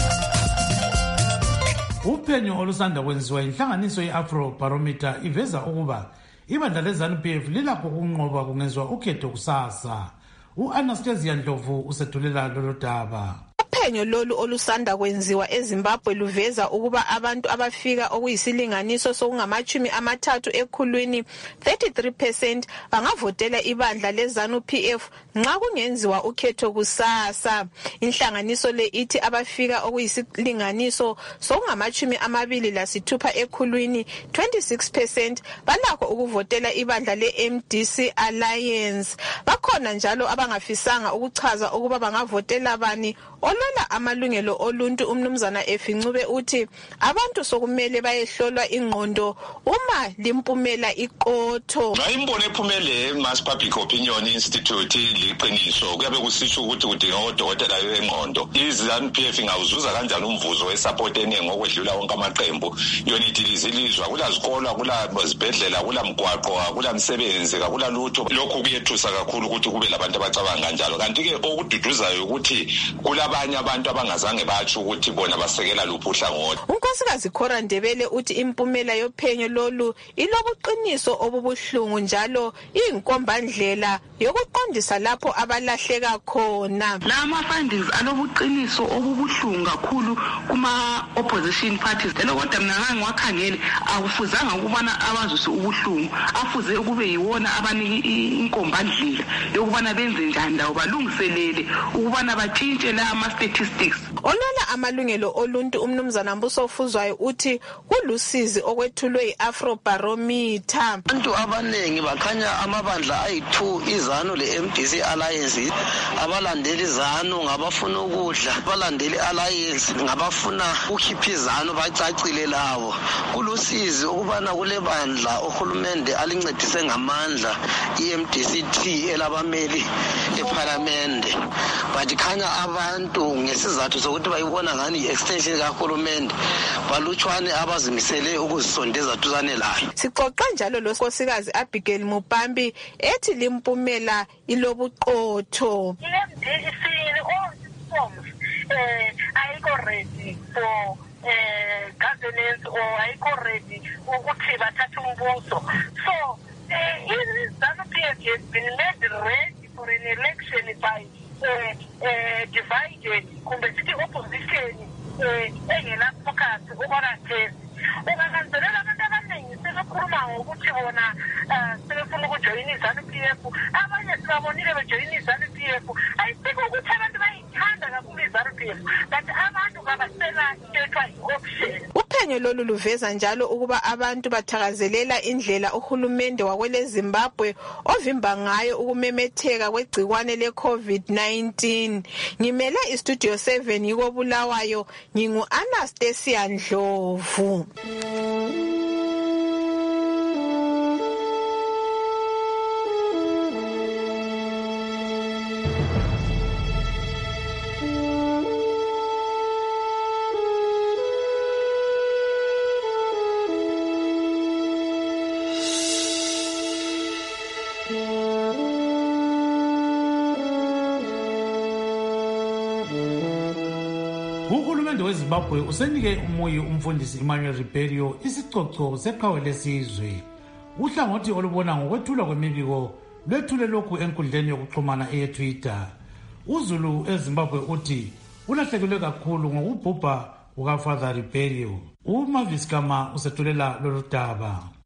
Uphenyo olusanda kwenziwa inhlanganiso ye-Afro Barometer iveza ukuba ibandla le-ZANU P F lilakho ukunqoba kungenzwa ukhetho kusasa. U-Anastasia Ndlovu usethulela lolu daba. Uphenyo lolu olusanda kwenziwa eZimbabwe luveza ukuba abantu abafika okuyisilinganiso sokungamachumi amathathu ekhulwini thirty-three percent bangavotela ibandla le-ZANU P F nxa kungenziwa ukhetho kusasa. Inhlanganiso le ithi abafika okuyisilinganiso sokungamachumi amabili lasithupha ekhulwini twenty-six percent balakho ukuvotela ibandla le-M D C Alliance. Bakhona njalo abangafisanga ukuchaza ukuba bangavotela bani. Olwela amalungelo oluntu umnumzana Efincube uthi abantu sokumele bayehlolwa ingqondo uma limpumela iqotho. Ngayibona ephumele Mass Public Opinion Institute liqiniso kuyabe kusisho ukuthi kudinga odokotela engqondo. iZANU P F ingawuzuza kanjani umvuzo wesupport eningi ngokwedlula wonke amaqembu. Yona idilizilizwa kula zikolo kula zibhedlela kula mgwaqo kula msebenzi kula lutho. Lokhu kuyethusa kakhulu ukuthi kube labantu abacabanga kanjalo. Kanti ke okududuzayo ukuthi kula abanye abantu abangazange batsho ukuthi bona basekela luphuhla ngodwa. Unkosikazi Khora Ndebele uthi impumela yophenyo lolu ilobuqiniso obubuhlungu njalo iyinkombandlela yokuqondisa lapho abalahleka khona. Lama findings alobuqiniso obubuhlungu kakhulu kuma opposition parties. Lelo kodwa mina ngangiwakhangele akufuzanga ukubana abazuse ubuhlungu, afuze ukube yiwona abaniki inkombandlela yokubana benze njani lawo balungiselele ukubana batshintshe la statistics. Olwela amalungelo oluntu umnumzana Mbuso Fuzwayo uthi kulusizi okwethulwe i-Afro Barometer. Abantu abanengi bakhanya amabandla ayi-two iZANU le-M D C Alliance. Abalandeli iZANU ngabafuna ukudla, abalandeli Alliance ngabafuna ukhipha iZANU bacacile lawo. Kulusizi ukubana kule bandla uhulumende alincedise ngamandla i-M D C T elabameli eParliament. But khanya abantu ngesizathu sokuthi bayibona ngani extension kahulumende balutshwane abazimisele ukuzisondeza duzane layo. Sixoxa njalo lo nkosikazi Abigail Mupambi ethi limpumela ilobuqotho. I-M D C all forms eh ayikho ready for eh governance or ayikho ready ukuthi bathathe umbuso. So eh iZANU P F has been made ready for an election by eh eh divided kumbe sithi opposition eh engena focus ukurathesi. Ungakanzelela abantu abaningi sebekhuluma ngokuthi bona sebefuna ukujoyina iZANU P F, abanye sibabonile bejoyina iZANU P F. Ayisiko ukuthi abantu bayithanda kakhulu iZANU P F, but abantu kabasela ethwa i-option. Uphenyo lolu luveza njalo ukuba abantu bathakazelela indlela uhulumende wakwele Zimbabwe ovimba ngayo ukumemetheka kwegcikwane le-COVID nineteen. Ngimele iStudio seven yiko Bulawayo, ngingu Anastasia Ndlovu. Uhulumende weZimbabwe usenike umuyi umfundisi Emmanuel Ribeiro isicoco seqhawe lesizwe. Uhlangothi olubona ngokwethulwa kwemibiko lwethule lokhu enkundleni yokuxhumana eyeTwitter. uZulu eZimbabwe uthi ulahlekelwe kakhulu ngokubhubha kukaFather Ribeiro. uMavis Kama usethulela lolu daba.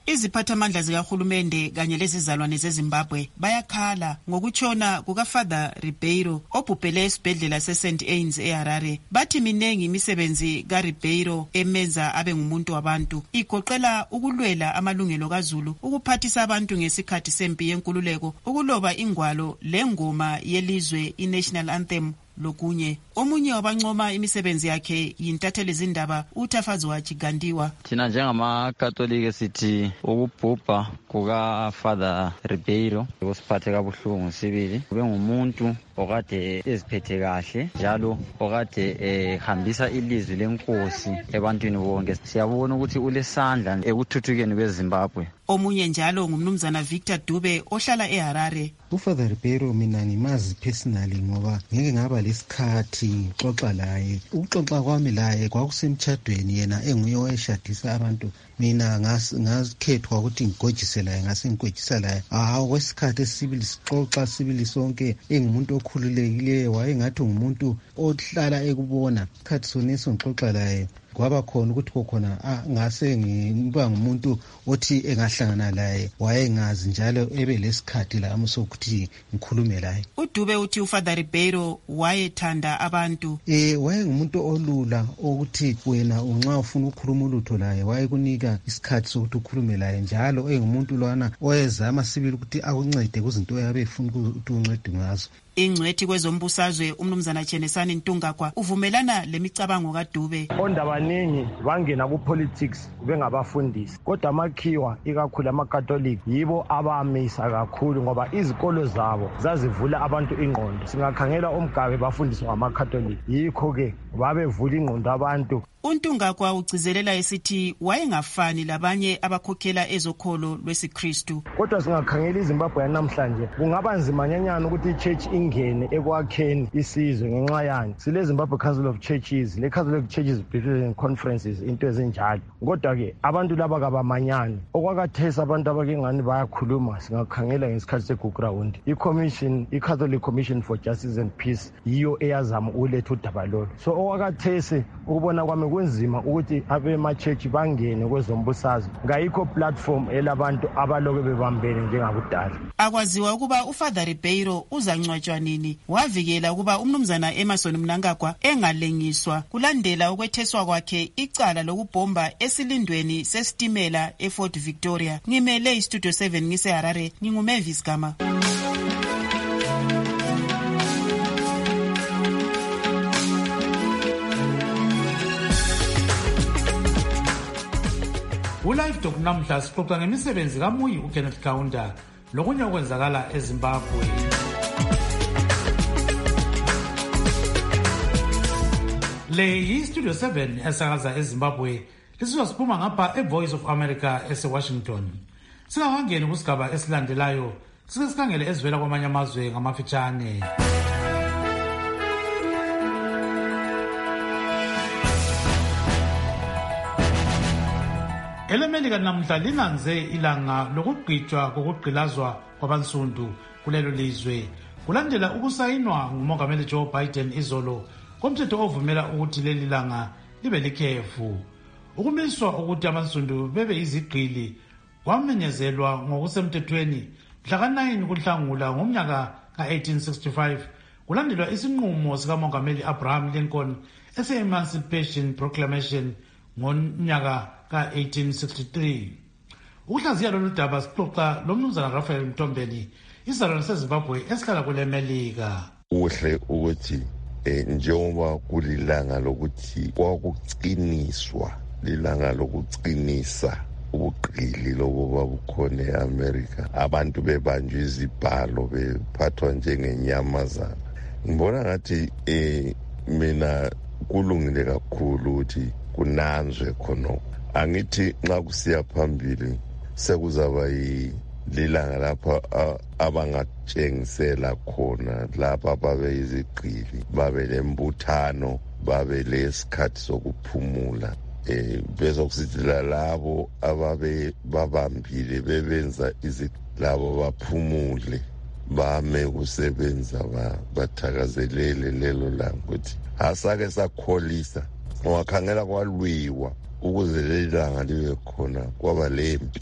Iziphathamandla zikahulumende kanye lezizalwane zeZimbabwe bayakhala ngokutshona kukaFather Ribeiro obhubhele esibhedlela seSaint Anne's eHarare. Bathi minengi imisebenzi kaRibeiro emenza abe ngumuntu wabantu, igoqela ukulwela amalungelo kaZulu, ukuphathisa abantu ngesikhathi sempi yenkululeko, ukuloba ingwalo lengoma yelizwe iNational Anthem lokunye. Omunye wabancoma imisebenzi yakhe yintatheli zindaba uThafazi Wachigandiwa. Thina njengamakatolika sithi ukubhubha kuka Father Ribeiro kusiphathe kabuhlungu sibili. Ube ngumuntu okade eziphethe kahle njalo okade ehambisa ilizwi lenkosi ebantwini bonke. Siyabona ukuthi ulesandla ekuthuthukeni kweZimbabwe. Omunye njalo ngumnumzana Victor Dube ohlala eHarare. uFather Ribeiro mina ngimazi personally ngoba ngeke ngaba lesikhathi ngixoxa laye. Ukuxoxa kwami laye kwakusemtshadweni, yena enguye owayeshadisa abantu. Mina ngazikhethwa ukuthi ngigojise laye, ngase ngigojisa laye. Ah, kwesikhathi esibili sixoxa sibili sonke, engumuntu okhululekileyo, wayengathi ngumuntu ohlala ekubona. Isikhathi soneso ngixoxa laye kwaba khona ukuthi kokhona ngase ngiba ngumuntu othi engahlangana laye, wayengazi njalo ebe lesikhathi la amusokuthi ngikhulume laye. uDube uthi uFather Ribeiro wayethanda abantu. Eh wayengumuntu olula ukuthi wena unxa ufuna ukukhuluma ulutho laye wayekunika isikhathi sokuthi ukhulume laye, njalo engumuntu lwana oyezama sibili ukuthi akuncede kuzinto yabe efuna ukuthi uncede ngazo. Ingcwethi kwezombusazwe umnumzana Chenesani Ntungagwa uvumelana lemicabango kaDube. Ondabaningi bangena ku politics bengabafundisi, kodwa amakhiwa ikakhulu amakatolika yibo abamisa kakhulu ngoba izikolo zabo zazivula abantu ingqondo. Singakhangela umgabe bafundiswa ngamakatolika, yikho ke babevula ingqondo abantu. uNtungagwa ugcizelela esithi wayengafani labanye abakhokhela ezokholo lwesiKristu. Kodwa singakhangela iZimbabwe yanamhlanje kungaba nzima nyanyana ukuthi ichurch ingene ekwakheni isizwe ngenxa yani. Sile Zimbabwe Council of Churches, le Catholic Churches Presbyterian Conferences, into ezinjalo. Kodwa ke abantu laba kabamanyani okwakathesa abantu abake ngani bayakhuluma. Singakhangela ngesikhathi seguground iCommission, iCatholic Commission for Justice and Peace yiyo eyazama uletha udabalolo. So okwakathese ukubona kwami kunzima ukuthi abema church bangene kwezombusazwe, ngayikho platform elabantu abaloke bebambene njengakudala. Akwaziwa ukuba uFather Ribeiro uzangcwatshwa nini. Wavikela ukuba umnumzana Emerson Mnangagwa engalengiswa kulandela ukwetheswa kwakhe icala lokubhomba esilindweni sesitimela eFort Victoria. Ngimele iStudio seven ngiseHarare, nginguMavis Gama. uLive Talk namhla sixoxa ngemisebenzi kaMuyi uKenneth Kaunda lokunye okwenzakala eZimbabwe. Le yiStudio seven esakaza eZimbabwe, lisizwa siphuma ngapha eVoice of America eseWashington. Singakangeni kusigaba esilandelayo, sike sikhangele ezivela kwamanye amazwe ngamafitshane. EleMelika namhla linanze ilanga lokugqitshwa kokugqilazwa kwabansundu kulelo lizwe kulandela ukusayinwa ngumongameli Joe Biden izolo komthetho ovumela ukuthi leli langa libe likhefu. Ukumiswa ukuthi abansundu bebe izigqili kwamenyezelwa ngokusemthethweni mhla ka nine kuNhlangula ngomnyaka ka eighteen sixty-five kulandelwa isinqumo sikamongameli Abraham Lincoln ese-Emancipation Proclamation ngonyaka ka eighteen sixty-three. Ukuhlaziya lolu daba sixoxa lomnumzana Raphael Mtombeni, isizalwane seZimbabwe esihlala kuleMelika. Uhle ukuthi njengoba kulilanga lokuthi kwakuqiniswa, lilanga lokuqinisa ubugqili lobo babukhona eAmerica, abantu bebanjwe izibhalo bephathwa njengenyamazana. Ngibona ngathi eh mina kulungile kakhulu ukuthi kunanzwe khonokho. Angithi nxa kusiya phambili sekuzaba yilanga lapha abangatshengisela khona lapha babe izigqili, babe lembuthano, babe lesikhathi sokuphumula. Eh bezokusithi labo ababe babambile bebenza izilabo baphumule, bame kusebenza bathakazelele lelo langa ukuthi asake sakholisa. Wakhangela kwalwiwa ukuze leli langa libe khona, kwaba lempi,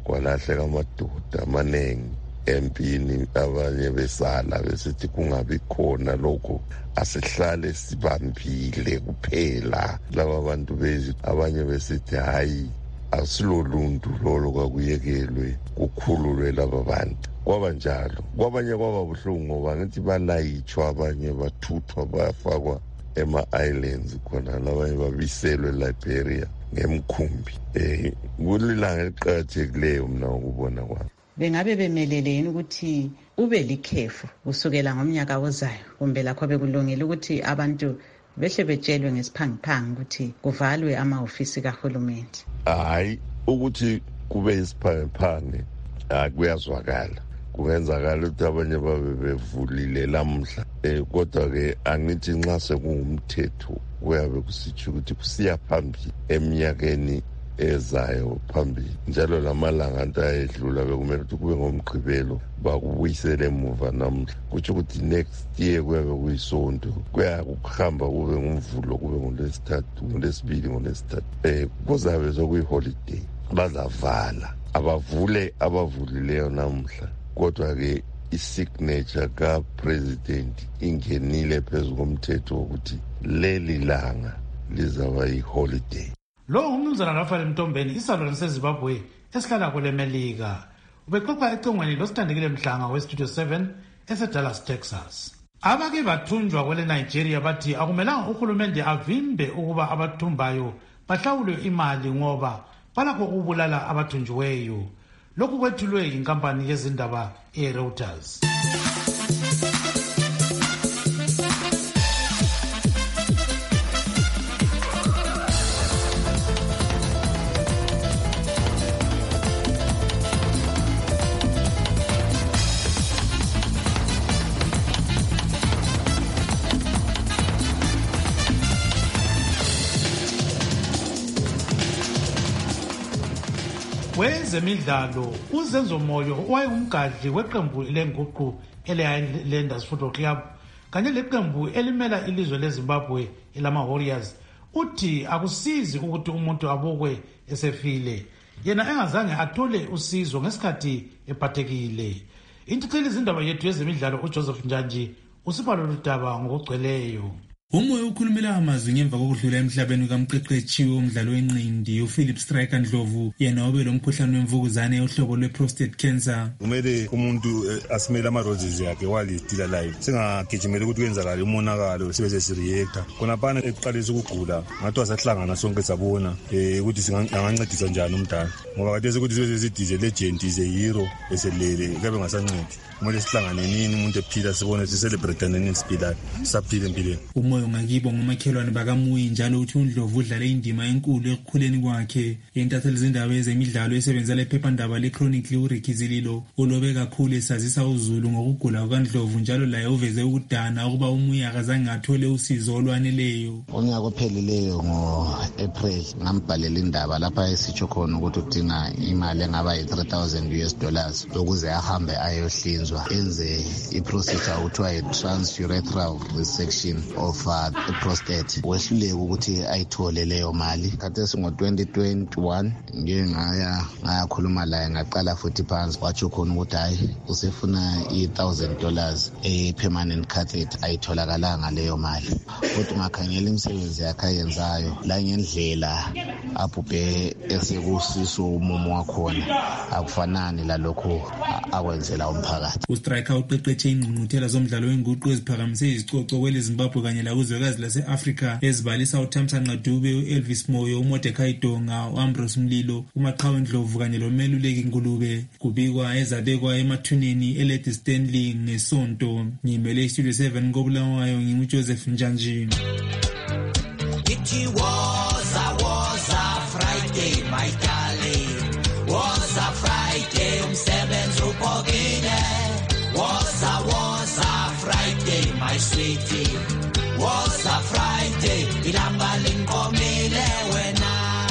kwalahleka amadoda amaningi empini, abanye besala besithi kungabi khona lokho, asihlale sibambile kuphela laba bantu bezi. Abanye besithi hayi asiloluntu lolo kwakuyekelwe kukhululwe laba bantu. Kwaba njalo, kwabanye kwaba buhlungu ngoba ngithi balayitshwa, abanye bathuthwa bayafakwa ema-islands khona, labanye babiselwe Liberia ngemkhumbi. Eh kulilanga eliqakathekileyo mina ukubona kwami. Bengabe bemelele yini ukuthi ube likhefu kusukela ngomnyaka ozayo, kumbe lakho bekulungile ukuthi abantu behle betshelwe ngesiphangiphangi ukuthi kuvalwe amahofisi kahulumeni? Hayi, ukuthi kube isiphangiphangi akuyazwakala. Kungenzakala ukuthi abanye babe bevulile lamhla, eh kodwa-ke angithi nxa sekungumthetho kuyabe kusitsho ukuthi kusiya phambili eminyakeni ezayo phambili. Njalo lamalanga anto ayedlula bekumele ukuthi kube ngomgqibelo bakubuyisele emuva namhla. Kutsho ukuthi next year kuyabe kuyisonto, kuyakuhamba kube ngumvulo, kube ngolwesithathu, ngolwesibili, ngolwesithathu. Eh kuzabe sokuyiholiday, bazavala abavule abavulileyo namhla. Kodwa-ke i-signature ka-president ingenile phezu komthetho wokuthi leli langa lizaba yi-holiday. Lo umnumzana Rafael Mtombeni, isalwane seZimbabwe esihlala kule Melika, ubexoxa ecingweni losithandekile Mhlanga we-Studio seven eseDallas, Texas. Abake bathunjwa kwele Nigeria bathi akumelanga uhulumende avimbe ukuba abathumbayo bahlawulwe imali ngoba balakho ukubulala abathunjiweyo. Lokhu kwethulwe inkampani yezindaba e-Reuters. Wezemidlalo, uZenzo Moyo owayengumgadli weqembu lenguqu ele-Highlanders Football Club kanye leqembu elimela ilizwe leZimbabwe elama-Warriors uthi akusizi ukuthi umuntu abukwe esefile, yena engazange athole usizo ngesikhathi ephathekile. Intutheli izindaba yethu yezemidlalo uJoseph Njanji usipha lolu daba ngokugcweleyo. Umoya ukhulumela amazwi ngemva kokudlula emhlabeni kamqeqeshi womdlalo wenqindi uPhilip Striker Ndlovu, yena obe lomkhuhlane wemvukuzane ohlobo lwe-prostate cancer. Kumele umuntu asimele ama-roses yakhe while he's still alive, singagijimeli ukuthi kwenzakale umonakalo sibe sesiriyekta khonaphana ekuqalisa ukugula. Ngathi wasahlangana sonke sabona um ukuthi singangancedisa njani umdala, ngoba kathesi ukuthi sibe sesidize legend is a hero eselele kuyabe ngasancedi. Kumele sihlangane nini umuntu ephila sibone siselebrate nini siphilayo sisaphile empilweni. Umoya ngakibo ngomakhelwane bakaMuyi njalo uthi uNdlovu udlale indima enkulu ekukhuleni kwakhe. Intatheli zindaba ezemidlalo esebenzela iphephandaba leChronicle uRekizililo ulobe kakhulu esazisa uZulu ngokugula kukaNdlovu, njalo laye uveze ukudana ukuba uMuyi akazange athole usizo olwaneleyo. Unyaka ophelileyo ngo-April ngambhalela indaba lapha esitsho khona ukuthi udinga imali engaba yi-three thousand U S dollars ukuze ahambe ayohlinzwa enze iprocedure okuthiwa yi-transurethral resection of uh, prostate. Wehluleke ukuthi ayithole leyo mali. Khathesi ngo-twenty twenty-one ngike ngaya ngayakhuluma laye ngaqala futhi phansi, watsho khona ukuthi hayi usefuna i-thousand dollars e-permanent catheter, ayitholakalanga leyo mali. Kodwa ungakhangela imisebenzi yakhe ayenzayo la ngendlela abhubhe esekusiso umumo wakhona akufanani lalokho akwenzela umphakathi. uStriker uqeqetshe ingqungquthela zomdlalo wenguqu eziphakamise izicoco kwele Zimbabwe kanye lakuzwekazi lase-Afrika ezibalisa uThamsanqa Dube, u-Elvis Moyo, uMordecai Donga, u-Ambrose Mlilo, uMaqhawe Ndlovu kanye lomeluleki Ngulube. Kubikwa ezabekwa emathuneni eLady Stanley ngesonto. Ngimele iStudio seven koBulawayo nginguJoseph Njanji. It was a was a Friday, my darling. Was a Friday, umsebenzi ubhokile. Was a was a Friday, my sweetie. Was a Friday, ilanga linkomile wena.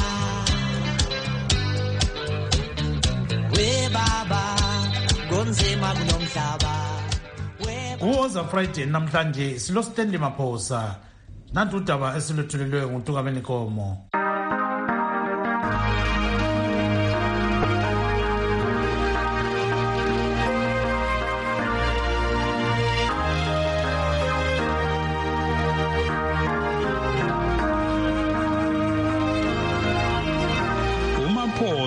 We baba, kunzima kunomhlaba. Was a Friday namhlanje silo Stanley Maphosa. Nantu udaba esilethulelwe nguNtungameni Komo.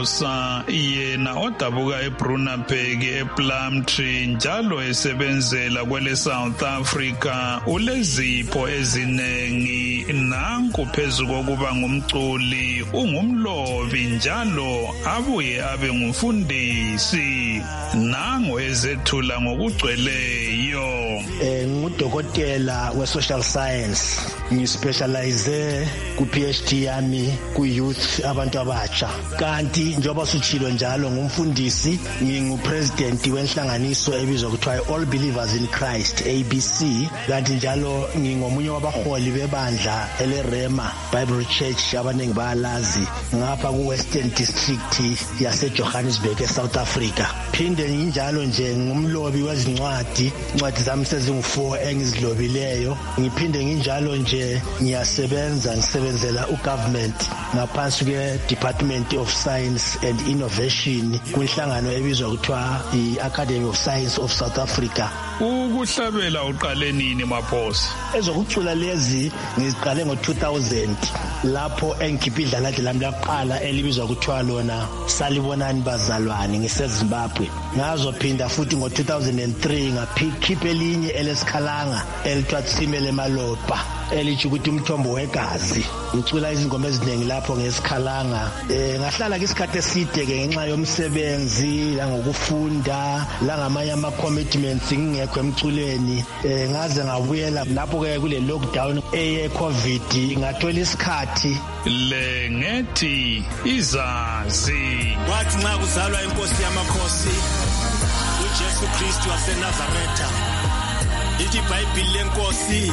Maphosa yena odabuka eBrunaberg ePlumtree njalo esebenzela kwele South Africa ulezipho ezinengi nanku phezu kokuba ngumculi ungumlobi njalo abuye abe ngumfundisi nango ezethula ngokugcweleyo. Eh ngudokotela we social science ngispecialize ku PhD yami ku youth abantu abatsha kanti njoba suchilo njalo ngumfundisi ngingupresident wenhlanganiso ebizwa kuthiwa All Believers in Christ A B C kanti njalo ngingomunye wabaholi bebandla eleRema Bible Church abaningi bayalazi ngapha ku Western District yase Johannesburg eSouth Africa. Phinde nginjalo nje ngumlobi wezincwadi incwadi zami sezingu four engizlobileyo ngiphinde nginjalo nje ngiyasebenza ngisebenzela ugovernment ngaphansi kwe Department of Science and Innovation kunhlangano ebizwa kuthiwa iAcademy of Science of South Africa. Ukuhlabela uqale nini Maphosa? Ezokucula lezi ngiziqale ngo two thousand lapho engikhipha idlalathi lami laqala elibizwa kuthiwa lona Salibonani Bazalwane ngiseZimbabwe. Ngazophinda futhi ngo two thousand three ngakhipha elinye elesikhalanga elithiwa Tsimele Malopa elithi ukuthi umthombo wegazi. Ngicula izingoma eziningi lapho ngesikhalanga. Eh ngahlala isikhathi eside ke ngenxa yomsebenzi la ngokufunda la ngamanye ama commitments ngingekho emculeni. Eh ngaze ngabuyela lapho ke kule lockdown eye COVID ngathola isikhathi le ngethi izazi. Wathi nxa kuzalwa inkosi yamakhosi uJesu Kristu waseNazaretha ithi iBhayibheli lenkosi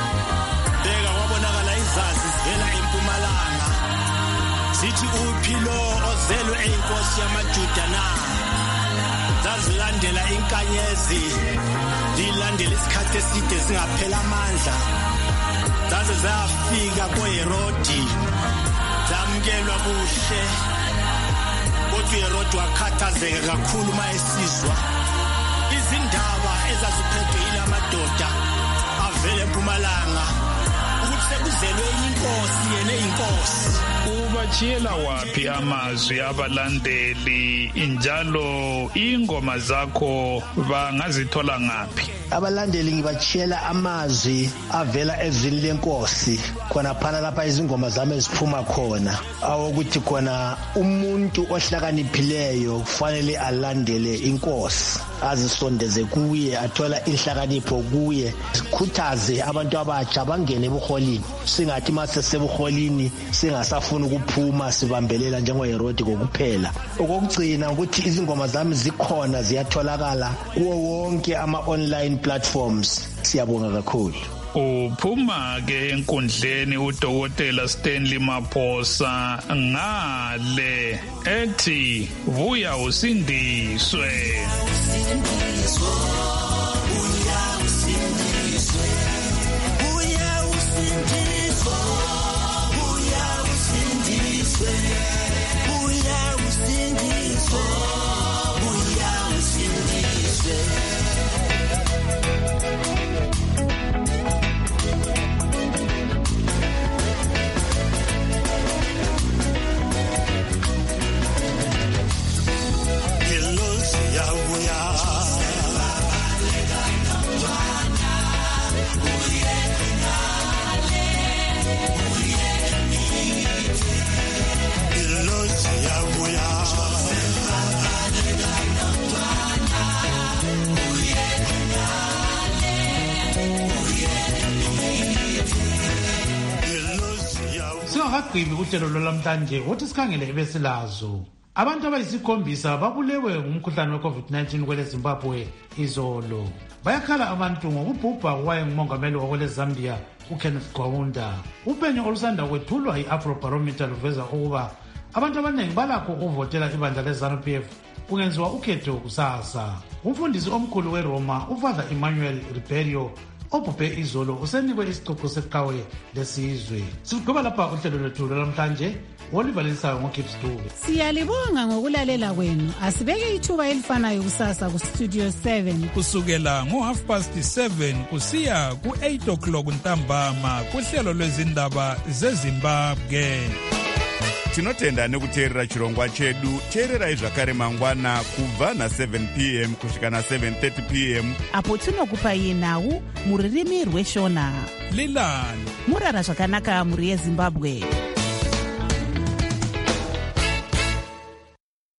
beka wabonakala izazi zivela empumalanga sithi uphilo ozelwe eyinkosi yamaJuda na zazilandela inkanyezi lilandela isikhathi eside singaphela amandla zaze zafika koHerodi zamkelwa kuhle kodwa uHerodi wakhathazeka kakhulu mayesizwa izindaba ezaziphethwe yila madoda avele empumalanga ukuthi sekuzelwe inkosi yena eyinkosi. Ubachiyela waphi amazwi abalandeli njalo ingoma zakho bangazithola ngaphi? Abalandeli ngibachiyela amazwi avela ezwini lenkosi khona phana lapha izingoma zami eziphuma khona awokuthi khona umuntu ohlakaniphileyo kufanele alandele inkosi azisondeze kuye athola inhlakanipho kuye sikhuthaze abantu abatsha bangene ebuholini singathi mase sebuholini singasafuna ukuphuma sibambelela njengoHerodi kokuphela. Okugcina ukuthi izingoma zami zikhona ziyatholakala kuwo wonke ama online platforms. Siyabonga kakhulu. Uphuma ke enkundleni uDokotela Stanley Maphosa ngale ethi vuya usindiswe. Singakagqibi uhlelo lwalamhlanje uthi sikhangele ebesilazo. Abantu abayisikhombisa babulewe ngumkhuhlane we-COVID nineteen kwele Zimbabwe izolo. Bayakhala abantu ngokubhubha kwayengumongameli wakwele Zambia uKenneth Kaunda. Uphenyo olusanda kwethulwa i-Afrobarometer luveza ukuba abantu abaningi balakho ukuvotela ibandla le-ZANU P F kungenziwa ukhetho kusasa. Umfundisi omkhulu weRoma uFather Emmanuel Ribeiro obhubhe izolo usenikwe isicoco seqhawe lesizwe. Sigqiba lapha uhlelo lwethu lwamhlanje olivalisayo ngoKips Dube. Siyalibonga ngokulalela kwenu. Asibeke ithuba elifanayo kusasa ku Studio seven kusukela ngo half past seven kusiya ku eight o'clock ntambama kuhlelo lwezindaba zeZimbabwe. tinotenda nekuteerera chirongwa chedu. teererai zvakare mangwana kubva na-seven p m kusvika na-seven thirty p m apo tinokupai nhau mururimi rweshona. lilani murara zvakanaka muri yezimbabwe.